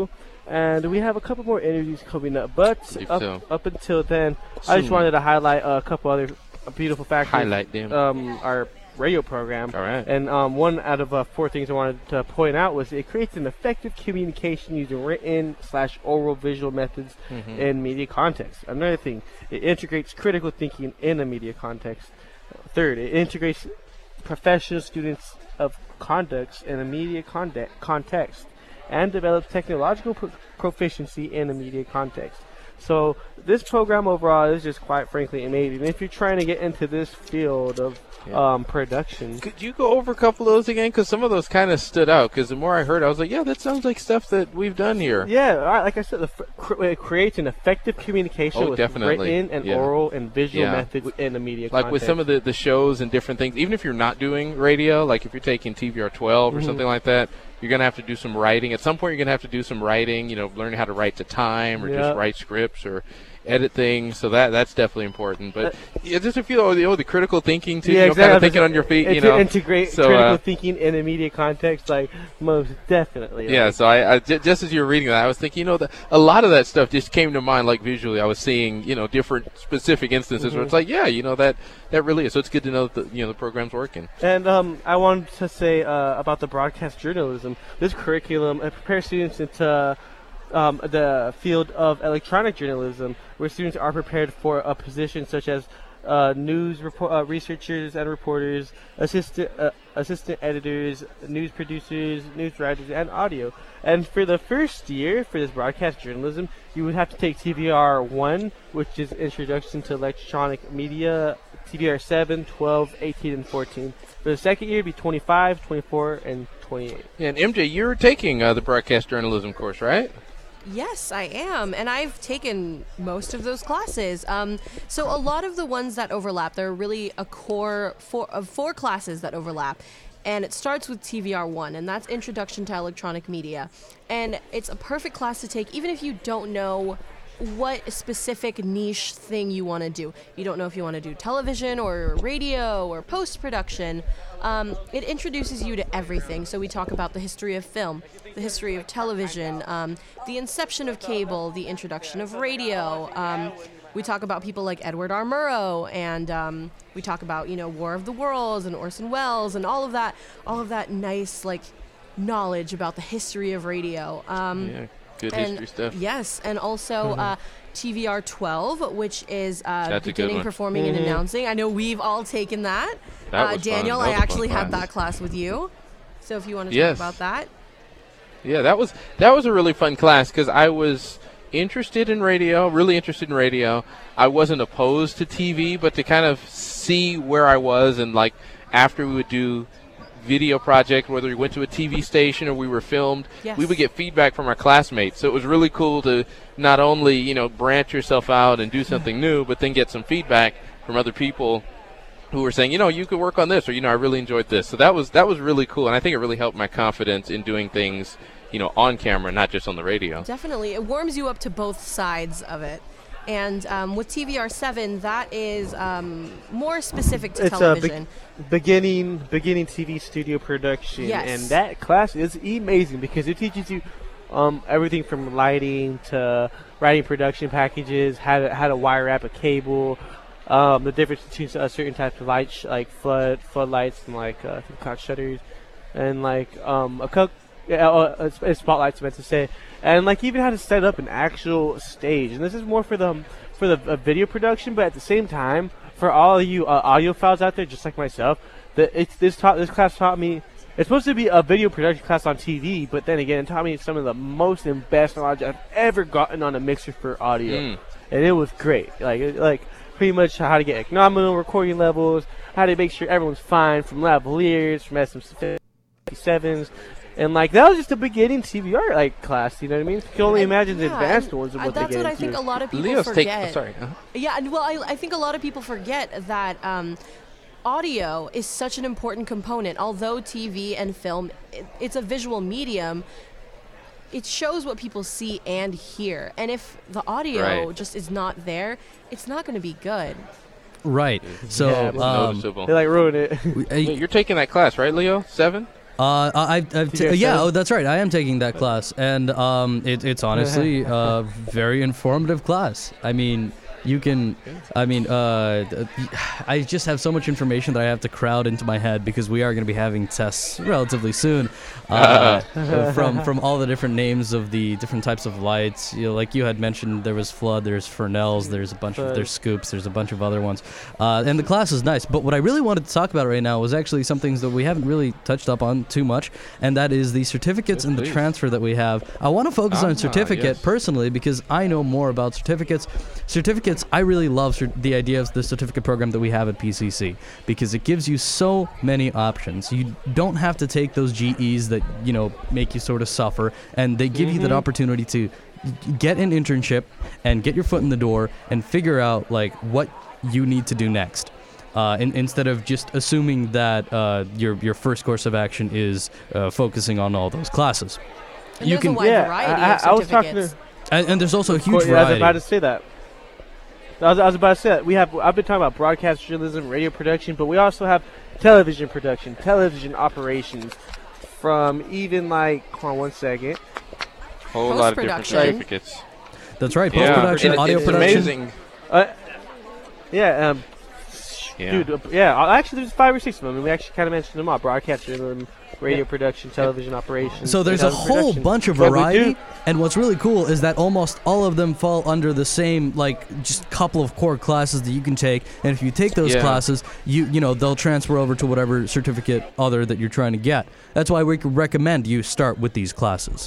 and we have a couple more interviews coming up. But up, so. up until then, I just Soon. wanted to highlight a couple other beautiful factors. Highlight them. Um, our radio program. All right. And um, one out of uh, four things I wanted to point out was it creates an effective communication using written slash oral visual methods Mhm. in media context. Another thing, it integrates critical thinking in a media context. Third, it integrates professional students of conducts in a media conde- context and develops technological pro- proficiency in a media context. So this program overall is just quite frankly amazing. If you're trying to get into this field of Yeah. um, production, Could you go over a couple of those again? Because some of those kind of stood out. Because the more I heard, I was like, yeah, that sounds like stuff that we've done here. yeah, all right, like I said, the f- cr- it creates an effective communication Oh, with definitely. written and Yeah. oral and visual Yeah. methods in a media Like context. with some of the, the shows and different things, even if you're not doing radio, like if you're taking T V R twelve or Mhm. something like that, you're going to have to do some writing. At some point, you're going to have to do some writing, you know, learning how to write to time or Yeah. just write scripts or edit things. So that that's definitely important. But yeah, just a few, oh, the, oh, the critical thinking, too, Yeah, you know, kind exactly. of thinking on your feet, And you to know. integrate so, critical uh, thinking in a media context, like most definitely. Yeah, like, so I, I j- just as you were reading that, I was thinking, you know, the, a lot of that stuff just came to mind, like visually. I was seeing, you know, different specific instances where Mhm. it's like, yeah, you know, that that really is. So it's good to know that the, you know the program's working. And um, I wanted to say uh, about the broadcast journalism. This curriculum uh, prepares students into um, the field of electronic journalism, where students are prepared for a position such as uh, news report, uh, researchers and reporters, assistant uh, assistant editors, news producers, news writers, and audio. And for the first year for this broadcast journalism, you would have to take T V R one, which is Introduction to Electronic Media, T V R seven, twelve, eighteen, and fourteen. For the second year, it'd be twenty-five, twenty-four, and twenty-eight. And M J, you're taking uh, the broadcast journalism course, right? Yes, I am, and I've taken most of those classes. Um, so a lot of the ones that overlap, there are really a core four, of four classes that overlap. And it starts with T V R one, and that's Introduction to Electronic Media. And it's a perfect class to take, even if you don't know what specific niche thing you want to do. You don't know if you want to do television or radio or post-production. Um, it introduces you to everything. So we talk about the history of film, the history of television, um, the inception of cable, the introduction of radio. Um, we talk about people like Edward R. Murrow, and um, we talk about, you know, War of the Worlds and Orson Welles and all of that, all of that nice, like, knowledge about the history of radio. Um, Yeah, good and history stuff. Yes, and also Mhm. uh, T V R twelve, which is uh, That's a good beginning, one. performing, and Mhm. announcing. I know we've all taken that. That uh, was fun. Daniel, That I was a fun actually had class. that class with you. So if you want to Yes. talk about that. Yeah, that was that was a really fun class because I was interested in radio, really interested in radio. I wasn't opposed to T V, but to kind of see where I was and like after we would do video project, whether we went to a T V station or we were filmed, Yes. we would get feedback from our classmates. So it was really cool to not only, you know, branch yourself out and do something new, but then get some feedback from other people who were saying, you know, you could work on this, or, you know, I really enjoyed this. So that was that was really cool, and I think it really helped my confidence in doing things, you know, on camera, not just on the radio. Definitely. It warms you up to both sides of it. And um, with T V R seven, that is um, more specific to It's a television. be- beginning beginning T V studio production, Yes. and that class is amazing because it teaches you um, everything from lighting to writing production packages, how to how to wire up a cable, um, the difference between uh, certain types of lights sh- like flood floodlights and like uh, cloud shutters, and like um, a co- yeah, uh, uh, spotlights, I meant to say, and like even how to set up an actual stage. And this is more for the for the uh, video production, but at the same time, for all of you uh, audiophiles out there, just like myself, that it's this taught this class taught me. It's supposed to be a video production class on T V, but then again, it taught me some of the most and best knowledge I've ever gotten on a mixer for audio, Mm. and it was great. Like it- like pretty much how to get nominal recording levels, how to make sure everyone's fine from lavaliers, from S M fifty-sevens. And like that was just the beginning T V R like class, you know what I mean? You can only imagine the Yeah, advanced and, ones of uh, what they that's get what I into. think a lot of people Leo's take- forget. oh, sorry, uh-huh. Yeah, and well, I, I think a lot of people forget that um, audio is such an important component. Although T V and film, it, it's a visual medium, it shows what people see and hear. And if the audio Right. just is not there, it's not going to be good. Right. So Yeah, it's um, noticeable. They like ruin it. we- uh, Wait, you're taking that class, right, Leo? Seven? Uh, I, I've Did t- you yeah, study? oh, that's right. I am taking that class, and um, it, it's honestly a very informative class. I mean, you can, I mean, uh, th- I just have so much information that I have to crowd into my head because we are going to be having tests relatively soon uh, from from all the different names of the different types of lights. You know, like you had mentioned, there was flood, there's Fresnels, there's a bunch of there's scoops, there's a bunch of other ones, uh, and the class is nice. But what I really wanted to talk about right now was actually some things that we haven't really touched up on too much, and that is the certificates Yes, and the please. transfer that we have. I want to focus Ah, on certificate yes. personally because I know more about certificates. Certificates, I really love cer- the idea of the certificate program that we have at P C C because it gives you so many options. You don't have to take those G Es that, you know, make you sort of suffer, and they give you that Mhm. opportunity to get an internship and get your foot in the door and figure out like what you need to do next. Uh, in, instead of just assuming that uh, your your first course of action is uh, focusing on all those classes. And there's a wide Yeah, variety I, of I, I was talking to. certificates. And, and there's also a Of huge course, yeah, I was variety. about to say that. I was, I was about to say that. We have. I've been talking about broadcast journalism, radio production, but we also have television production, television operations, from even like. Hold on one second. Whole lot of different Post-production. certificates. That's right, Yeah. post-production, And it- audio it's production. amazing. Uh, yeah. Um, Yeah. Dude, uh, yeah. uh, Actually, there's five or six of them, and we actually kind of mentioned them all: broadcast journalism, radio production, television operations. So there's a and whole production. bunch of But we do- variety, and what's really cool is that almost all of them fall under the same, like, just couple of core classes that you can take, and if you take those Yeah. classes, you you know, they'll transfer over to whatever certificate other that you're trying to get. That's why we could recommend you start with these classes.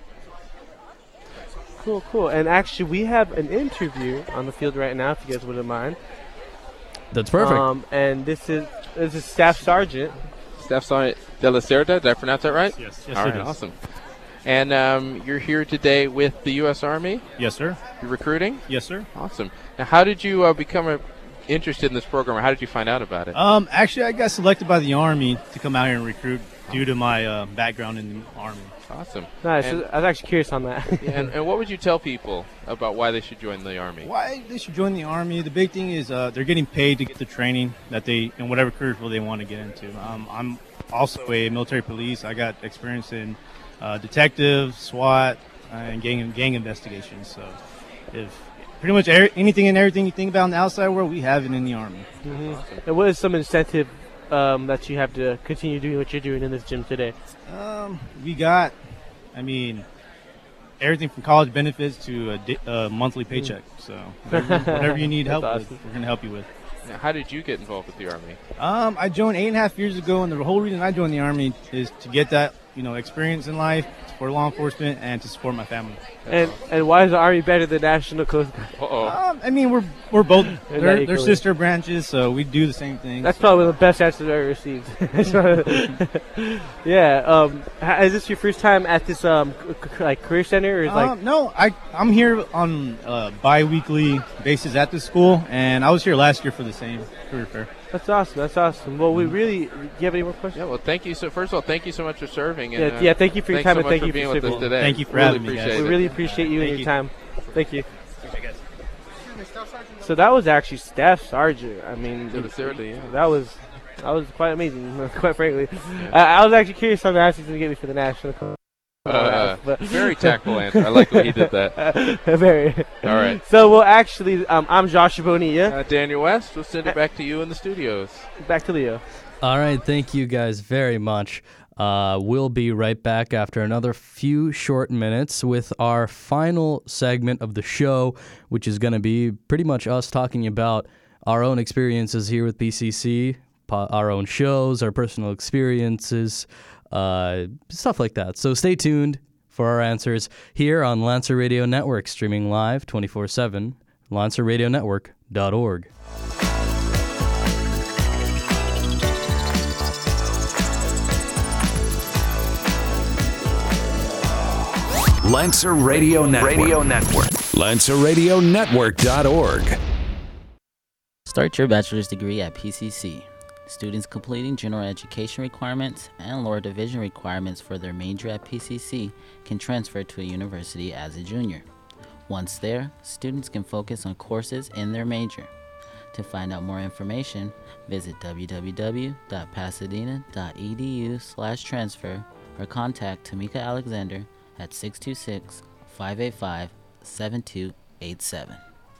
Cool, cool. And actually, we have an interview on the field right now, if you guys wouldn't mind. That's perfect. Um, and this is this is Staff Sergeant. Staff Sergeant De La Cerda, did I pronounce that right? Yes, yes, All it right, is. awesome. And um, you're here today with the U S Army? Yes, sir. You're recruiting? Yes, sir. Awesome. Now, how did you uh, become a, interested in this program, or how did you find out about it? Um, actually, I got selected by the Army to come out here and recruit due to my uh, background in the Army. Awesome. Nice. And- I was actually curious on that. Yeah, and, and what would you tell people about why they should join the Army? Why they should join the Army? The big thing is uh, they're getting paid to get the training that they in whatever career field they want to get into. Um, I'm also a military police. I got experience in uh, detective, SWAT, uh, and gang gang investigations. So, if pretty much er- anything and everything you think about in the outside world, we have it in the Army. hmm And what is some incentive um, that you have to continue doing what you're doing in this gym today? Um, we got, I mean, everything from college benefits to a di- uh, monthly paycheck. So whatever, whatever you need That's help awesome. with, we're gonna help you with. Now, how did you get involved with the Army? Um, I joined eight and a half years ago, and the whole reason I joined the Army is to get that, you know, experience in life for law enforcement and to support my family. And and why is the Army better than National Coast Guard? Uh-oh. Um, I mean, we're we're both that they're, they're equally. sister branches, so we do the same thing. That's probably the best answer I've ever received. Yeah. Um, ha- is this your first time at this um c- c- like career center, or is like? Um, no, I I'm here on a bi-weekly basis at the school, and I was here last year for the same career fair. That's awesome. That's awesome. Well, we really. Do you have any more questions? Yeah, well, thank you. So, first of all, thank you so much for serving. And, Yeah, uh, yeah, thank you for your thanks time so and much thank for you for being with serving. us today. Thank you for really having me, appreciate guys. it. We really appreciate you Thank and you. your time. Thank you. So that was actually Staff Sergeant. I mean, De La Cerda, yeah. that was that was quite amazing. Quite frankly, I, I was actually curious on the answer he's gonna get me for the national. Co- Uh, but- very tactful answer. I like the way he did that. Very. All right. So, well, actually, um, I'm Joshua Bonilla. Uh, Daniel West, we'll send it back to you in the studios. Back to Leo. All right, thank you guys very much. Uh, we'll be right back after another few short minutes with our final segment of the show, which is going to be pretty much us talking about our own experiences here with P C C, po- our own shows, our personal experiences, uh, stuff like that. So stay tuned for our answers here on Lancer Radio Network, streaming live twenty-four seven, lancer radio network dot org. Lancer Radio Network. Radio Network. lancer radio network dot org. Start your bachelor's degree at P C C. Students completing general education requirements and lower division requirements for their major at P C C can transfer to a university as a junior. Once there, students can focus on courses in their major. To find out more information, visit w w w dot pasadena dot e d u slash transfer or contact Tamika Alexander at six two six, five eight five, seven two eight seven.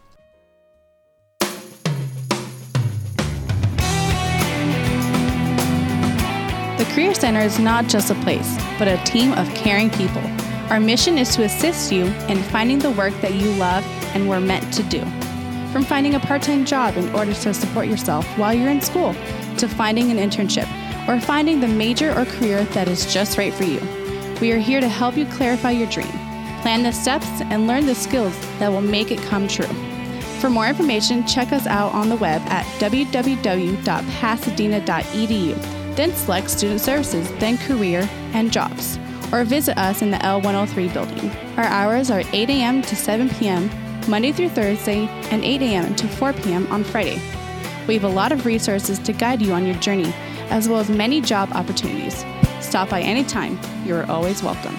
The Career Center is not just a place, but a team of caring people. Our mission is to assist you in finding the work that you love and were meant to do. From finding a part-time job in order to support yourself while you're in school, to finding an internship, or finding the major or career that is just right for you. We are here to help you clarify your dream, plan the steps, and learn the skills that will make it come true. For more information, check us out on the web at w w w dot pasadena dot e d u, then select Student Services, then Career and Jobs, or visit us in the L one oh three building. Our hours are eight a m to seven p m Monday through Thursday, and eight a m to four p m on Friday. We have a lot of resources to guide you on your journey, as well as many job opportunities. Stop by anytime. You are always welcome.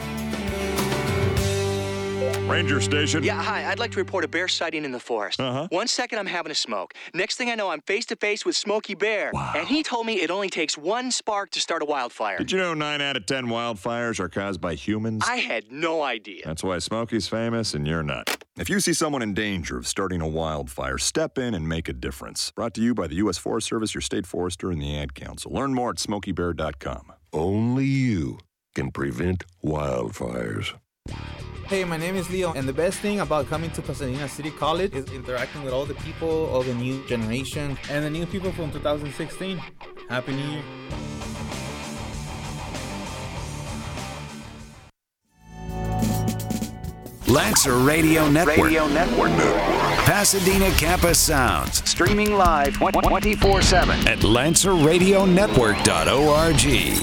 Ranger Station. Yeah, hi. I'd like to report a bear sighting in the forest. Uh-huh. One second I'm having a smoke. Next thing I know, I'm face-to-face with Smokey Bear. Wow. And he told me it only takes one spark to start a wildfire. Did you know nine out of ten wildfires are caused by humans? I had no idea. That's why Smokey's famous and you're not. If you see someone in danger of starting a wildfire, step in and make a difference. Brought to you by the U S Forest Service, your state forester, and the Ad Council. Learn more at smokey bear dot com. Only you can prevent wildfires. Hey, my name is Leo, and the best thing about coming to Pasadena City College is interacting with all the people, all the new generation, and the new people from two thousand sixteen. Happy New Year. Lancer Radio Network. Radio Network. Pasadena Campus Sounds. Streaming live twenty-four seven at lancer radio network dot org.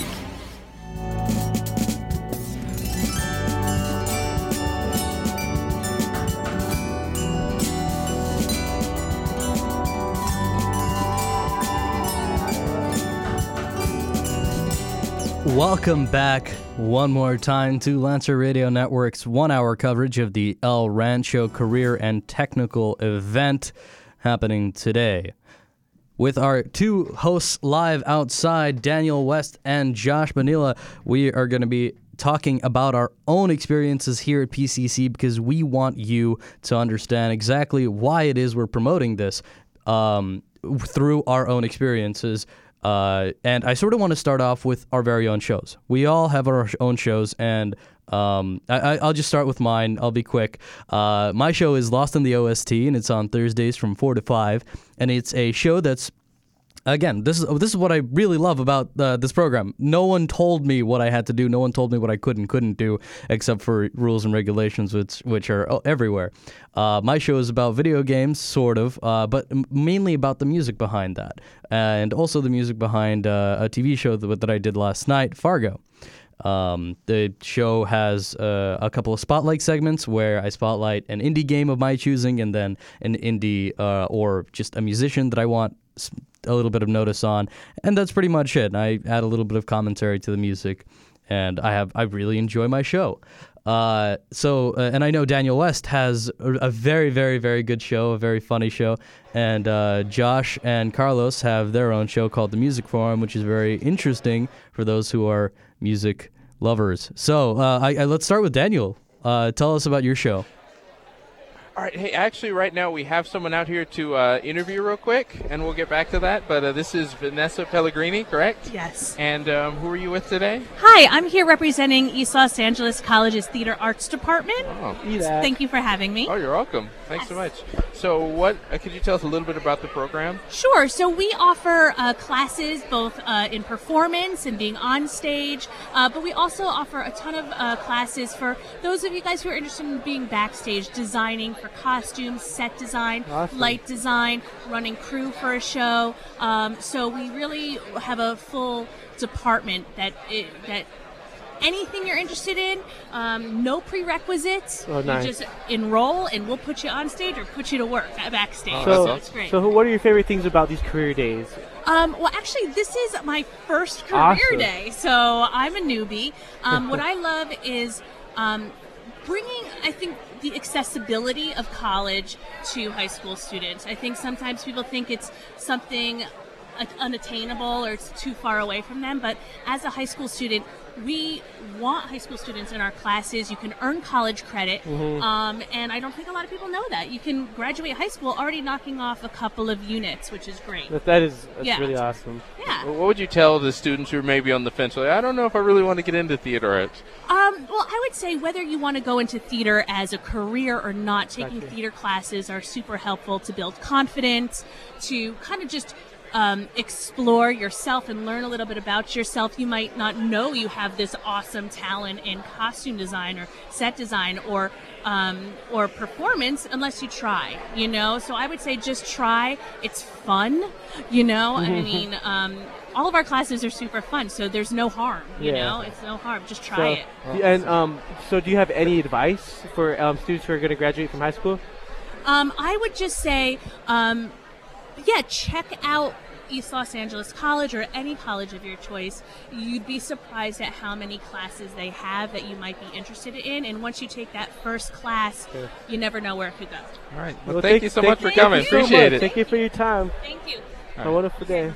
Welcome back one more time to Lancer Radio Network's one-hour coverage of the El Rancho Career and Technical event happening today. With our two hosts live outside, Daniel West and Josh Manila, we are going to be talking about our own experiences here at P C C because we want you to understand exactly why it is we're promoting this um, through our own experiences. Uh, and I sort of want to start off with our very own shows. We all have our own shows, and um, I, I'll just start with mine. I'll be quick. Uh, my show is Lost in the O S T, and it's on Thursdays from four to five. And it's a show that's, again, this is this is what I really love about uh, this program. No one told me what I had to do. No one told me what I could and couldn't do, except for rules and regulations, which which are everywhere. Uh, my show is about video games, sort of, uh, but mainly about the music behind that, and also the music behind uh, a T V show that, that I did last night, Fargo. Um, the show has uh, a couple of spotlight segments where I spotlight an indie game of my choosing, and then an indie uh, or just a musician that I want a little bit of notice on, and that's pretty much it. I add a little bit of commentary to the music, and I have I really enjoy my show. Uh, so, uh, and I know Daniel West has a, a very, very, very good show, a very funny show, and uh, Josh and Carlos have their own show called The Music Forum, which is very interesting for those who are music lovers. So, uh, I, I, let's start with Daniel. Uh, tell us about your show. All right. Hey, actually, right now we have someone out here to uh, interview real quick, and we'll get back to that. But uh, this is Vanessa Pellegrini, correct? Yes. And um, who are you with today? Hi, I'm here representing East Los Angeles College's Theater Arts Department. Oh, Thank you for having me. Oh, you're welcome. Thanks yes. so much. So, what uh, could you tell us a little bit about the program? Sure. So we offer uh, classes both uh, in performance and being on stage, uh, but we also offer a ton of uh, classes for those of you guys who are interested in being backstage, designing for costumes, set design, awesome. light design, running crew for a show. Um, so we really have a full department that it, that anything you're interested in, um, no prerequisites. Oh, nice. You just enroll, and we'll put you on stage or put you to work backstage. So, so it's great. So, what are your favorite things about these career days? Um, well, actually, this is my first career Awesome. day, so I'm a newbie. Um, what I love is um, bringing, I think, the accessibility of college to high school students. I think sometimes people think it's something like unattainable or it's too far away from them, but as a high school student, we want high school students in our classes. You can earn college credit, Mhm. um, and I don't think a lot of people know that. You can graduate high school already knocking off a couple of units, which is great. That, that is that's Yeah. really awesome. Yeah. What would you tell the students who are maybe on the fence? Like, I don't know if I really want to get into theater arts. Um, well, I would say whether you want to go into theater as a career or not, taking Gotcha. theater classes are super helpful to build confidence, to kind of just um, explore yourself and learn a little bit about yourself. You might not know you have this awesome talent in costume design or set design or um, or performance unless you try, you know? So I would say just try. It's fun, you know? I Mhm. mean, um, all of our classes are super fun, so there's no harm, you Yeah. know? It's no harm. Just try so, it. do- And um, so, do you have any advice for um, students who are going to graduate from high school? Um, I would just say, um, yeah, check out East Los Angeles College or any college of your choice. You'd be surprised at how many classes they have that you might be interested in. And once you take that first class, Sure. you never know where it could go. All right. Well, thank you so much for coming. Thank you so Appreciate much. it. Thank you for your time. Thank you. Have a wonderful day.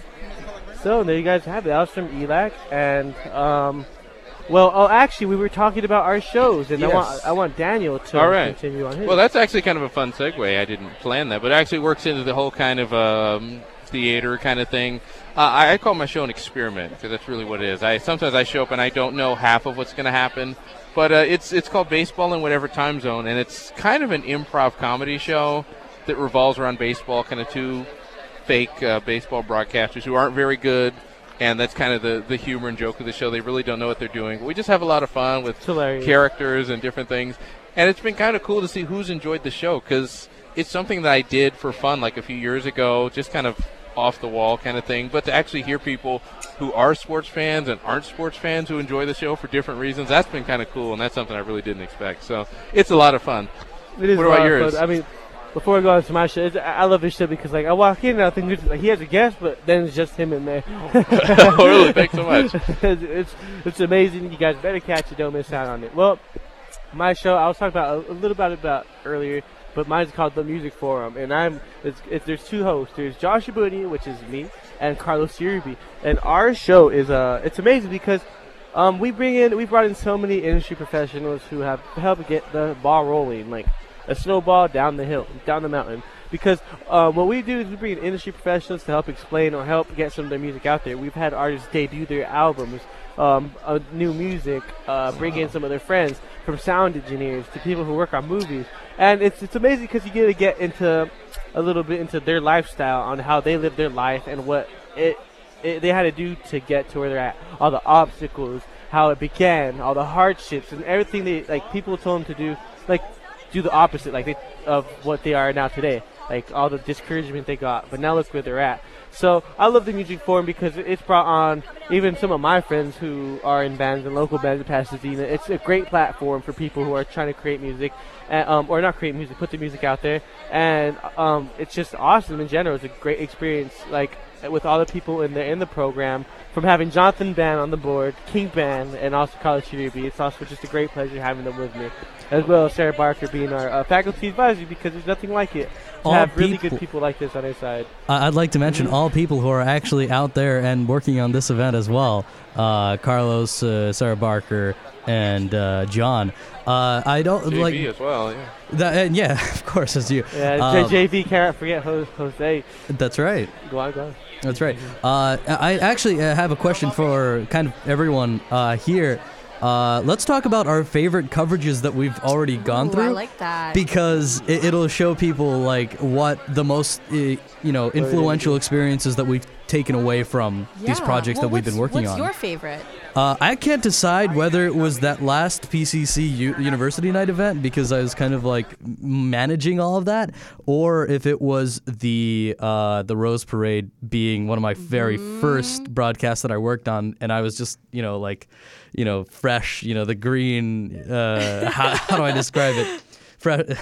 So there you guys have it. That was from E L A C, and um, well, oh, actually, we were talking about our shows, and I Yes. want I want Daniel to All right. continue on his. Well, that's actually kind of a fun segue. I didn't plan that, but it actually works into the whole kind of um, theater kind of thing. Uh, I, I call my show an experiment because that's really what it is. I sometimes I show up and I don't know half of what's going to happen, but uh, it's it's called Baseball in Whatever Time Zone, and it's kind of an improv comedy show that revolves around baseball, kind of two fake uh, baseball broadcasters who aren't very good. And that's kind of the, the humor and joke of the show. They really don't know what they're doing. We just have a lot of fun with hilarious. characters and different things. And it's been kind of cool to see who's enjoyed the show because it's something that I did for fun like a few years ago, just kind of off the wall kind of thing. But to actually hear people who are sports fans and aren't sports fans who enjoy the show for different reasons, that's been kind of cool. And that's something I really didn't expect. So it's a lot of fun. It is What a about lot of yours? fun. I mean, before I go on to my show, it's, I I love this show because like I walk in and I think there's- like, he has a guest, but then it's just him in there. Oh, really? Thanks so much. it's, it's it's amazing. You guys better catch it. Don't miss out on it. Well, my show I was talking about a, a little about it about earlier, but mine's called The Music Forum, and I'm it's, it's there's two hosts. There's Josh Abudi, which is me, and Carlos Uribe, and our show is uh it's amazing because. Um, we bring in, we brought in so many industry professionals who have helped get the ball rolling, like a snowball down the hill, down the mountain. Because uh, what we do is we bring in industry professionals to help explain or help get some of their music out there. We've had artists debut their albums, um, uh, new music, uh, bring in some of their friends, from sound engineers to people who work on movies. And it's it's amazing because you get to get into a little bit into their lifestyle on how they live their life and what it. It, they had to do to get to where they're at, all the obstacles, how it began, all the hardships, and everything they like. People told them to do, like, do the opposite, like they, of what they are now today, like all the discouragement they got. But now look where they're at. So I love the Music Forum because it's brought on even some of my friends who are in bands and local bands in Pasadena. It's a great platform for people who are trying to create music, and, um, or not create music, put the music out there, and um, it's just awesome in general. It's a great experience, like. With all the people in the in the program, from having Jonathan Band on the board, King Band, and also Carlos Uribe. It's also just a great pleasure having them with me, as well as Sarah Barker being our uh, faculty advisor, because there's nothing like it to All have really people- good people like this on our side. I- I'd like to mention all people who are actually out there and working on this event as well. Uh, Carlos, uh, Sarah Barker, and uh, John. Uh, I don't J V like as well, yeah. That, and yeah, of course, as you. Yeah, Um, J- JV can't forget Ho- Jose. That's right. Go on, go on. That's right. Uh, I actually uh, have a question for kind of everyone uh, here. Uh, let's talk about our favorite coverages that we've already gone Ooh, through. I like that. Because it, it'll show people like what the most uh, you know influential experiences that we've taken away from these Yeah. projects Well, that we've been what's- working what's on. your favorite? Uh, I can't decide whether it was that last P C C U- University Night event because I was kind of like m- managing all of that, or if it was the uh, the Rose Parade being one of my very first broadcasts that I worked on, and I was just you know like you know fresh, you know the green. Uh, how, how do I describe it? Fresh.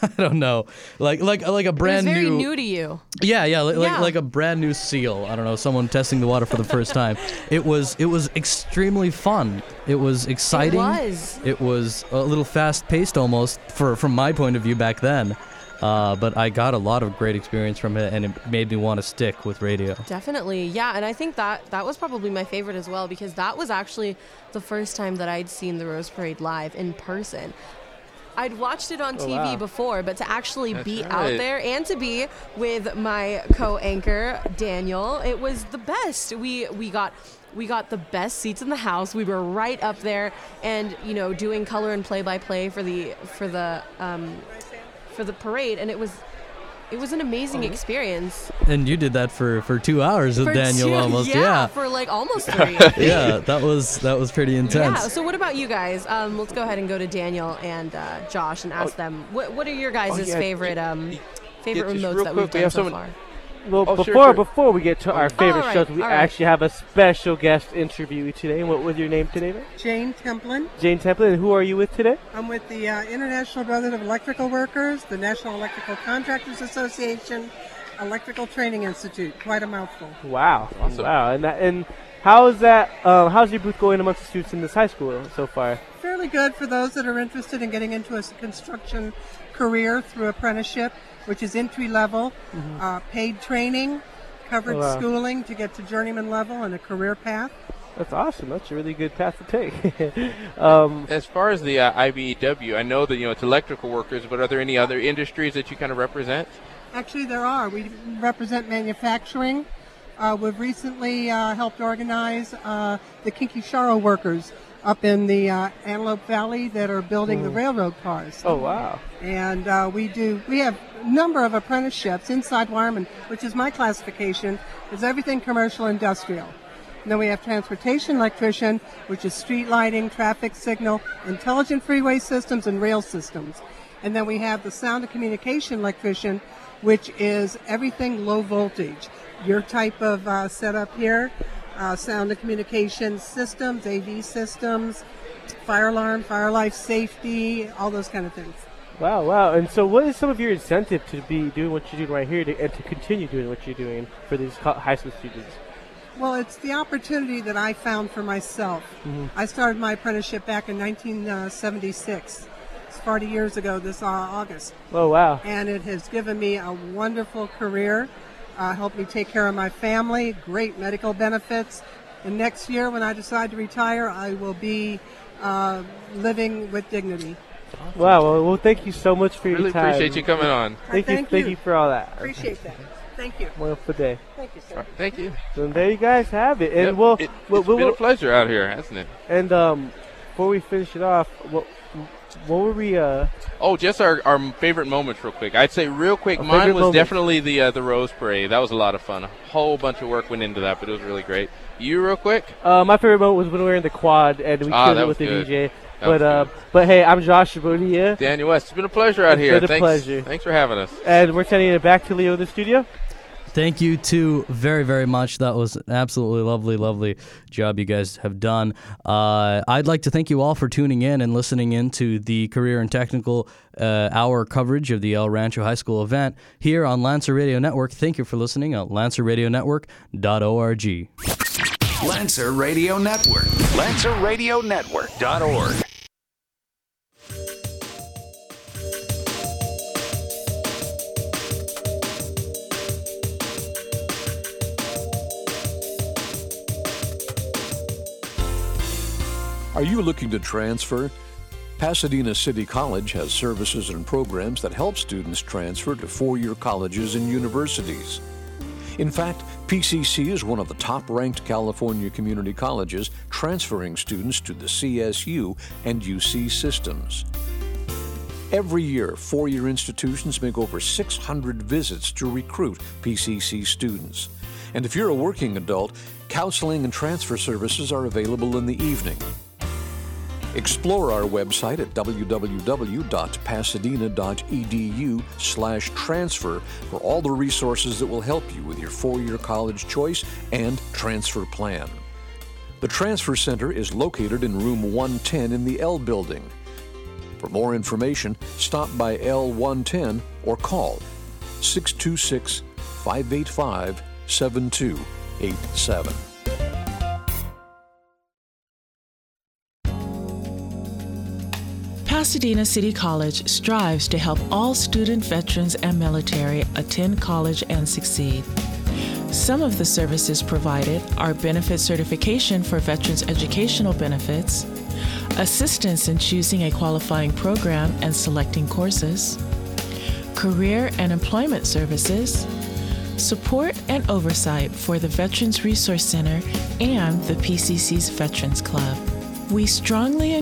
I don't know, like like like a brand it was very new. new to you. Yeah, yeah, like, Yeah. like like a brand new seal. I don't know, someone testing the water for the first time. It was it was extremely fun. It was exciting. It was. It was a little fast paced almost for from my point of view back then. Uh, but I got a lot of great experience from it, and it made me want to stick with radio. Definitely, yeah, and I think that that was probably my favorite as well, because that was actually the first time that I'd seen the Rose Parade live in person. I'd watched it on Oh, T V wow. before, but to actually That's be right. out there and to be with my co-anchor Daniel, it was the best. We we got we got the best seats in the house. We were right up there, and you know, doing color and play-by-play for the for the um, for the parade, and it was it was an amazing experience. And you did that for, for two hours with For Daniel two- almost. yeah, Yeah. for like almost three. Yeah, that was that was pretty intense. Yeah. So what about you guys? Um, let's go ahead and go to Daniel and uh, Josh and ask them what what are your guys' Oh, yeah. favorite um favorite Yeah, just remotes real that quick, we've we done have so someone- far? Well, Oh, before sure, sure. before we get to our favorite All right, shows, we all right. actually have a special guest interviewee today. And what was your name today, man? Jane Templin. Jane Templin. And who are you with today? I'm with the uh, International Brotherhood of Electrical Workers, the National Electrical Contractors Association, Electrical Training Institute. Quite a mouthful. Wow. Awesome. Wow. And that, and how is that? Um, how's your booth going amongst the students in this high school so far? Fairly good for those that are interested in getting into a construction career through apprenticeship, which is entry level, uh, paid training, covered Oh, wow. schooling to get to journeyman level and a career path. That's awesome. That's a really good path to take. um, As far as the uh, I B E W, I know that you know it's electrical workers, but are there any other industries that you kind of represent? Actually, there are. We represent manufacturing. Uh, we've recently uh, helped organize uh, the Kinky-Sharo workers up in the uh, Antelope Valley that are building the Mm. railroad cars. oh, wow. And uh, we do. We have a number of apprenticeships inside wireman, which is my classification, is everything commercial industrial. And then we have transportation electrician, which is street lighting, traffic signal, intelligent freeway systems, and rail systems. And then we have the sound and communication electrician, which is everything low voltage. Your type of uh, setup here, uh, sound and communication systems, A V systems, fire alarm, fire life safety, all those kind of things. Wow, wow. And so what is some of your incentive to be doing what you're doing right here to, and to continue doing what you're doing for these co- high school students? Well, it's the opportunity that I found for myself. Mhm. I started my apprenticeship back in nineteen seventy-six. It's forty years ago this uh, August. Oh, wow. And it has given me a wonderful career, uh, helped me take care of my family, great medical benefits. And next year, when I decide to retire, I will be uh, living with dignity. Wow. Well, well, thank you so much for your Really time. appreciate you coming on. Thank you. Thank Thank you. you for all that. Appreciate that. Thank you. Wonderful day. Thank you, sir. Thank you. So there you guys have it. And Yep, we'll, it, we'll, it's we'll, been a pleasure out here, hasn't it? And um, before we finish it off, what what were we? Uh, Oh, just our, our favorite moments, real quick. I'd say real quick, Our mine favorite was moments. definitely the uh, the Rose Parade. That was a lot of fun. A whole bunch of work went into that, but it was really great. You, real quick? uh, my favorite moment was when we were in the quad and we Ah, killed that it with was the good. D J. That But was uh, but hey, I'm Josh Bonilla, Daniel West, it's been a pleasure out It's here. been a Thanks, pleasure. Thanks for having us. and we're sending it back to Leo in the studio. Thank you two very, very much. That was an absolutely lovely, lovely job you guys have done. Uh, I'd like to thank you all for tuning in and listening in to the Career and Technical uh, Hour coverage of the El Rancho High School event here on Lancer Radio Network. Thank you for listening at lancer radio network dot org. Lancer Radio Network. lancer radio network dot org. Are you looking to transfer? Pasadena City College has services and programs that help students transfer to four-year colleges and universities. In fact, P C C is one of the top-ranked California community colleges transferring students to the C S U and U C systems. Every year, four-year institutions make over six hundred visits to recruit P C C students. And if you're a working adult, counseling and transfer services are available in the evening. Explore our website at w w w dot pasadena dot e d u slash transfer for all the resources that will help you with your four-year college choice and transfer plan. The Transfer Center is located in room one ten in the L Building. For more information, stop by L one ten or call six two six, five eight five, seven two eight seven. Pasadena City College strives to help all student veterans and military attend college and succeed. Some of the services provided are benefit certification for veterans' educational benefits, assistance in choosing a qualifying program and selecting courses, career and employment services, support and oversight for the Veterans Resource Center and the P C C's Veterans Club. We strongly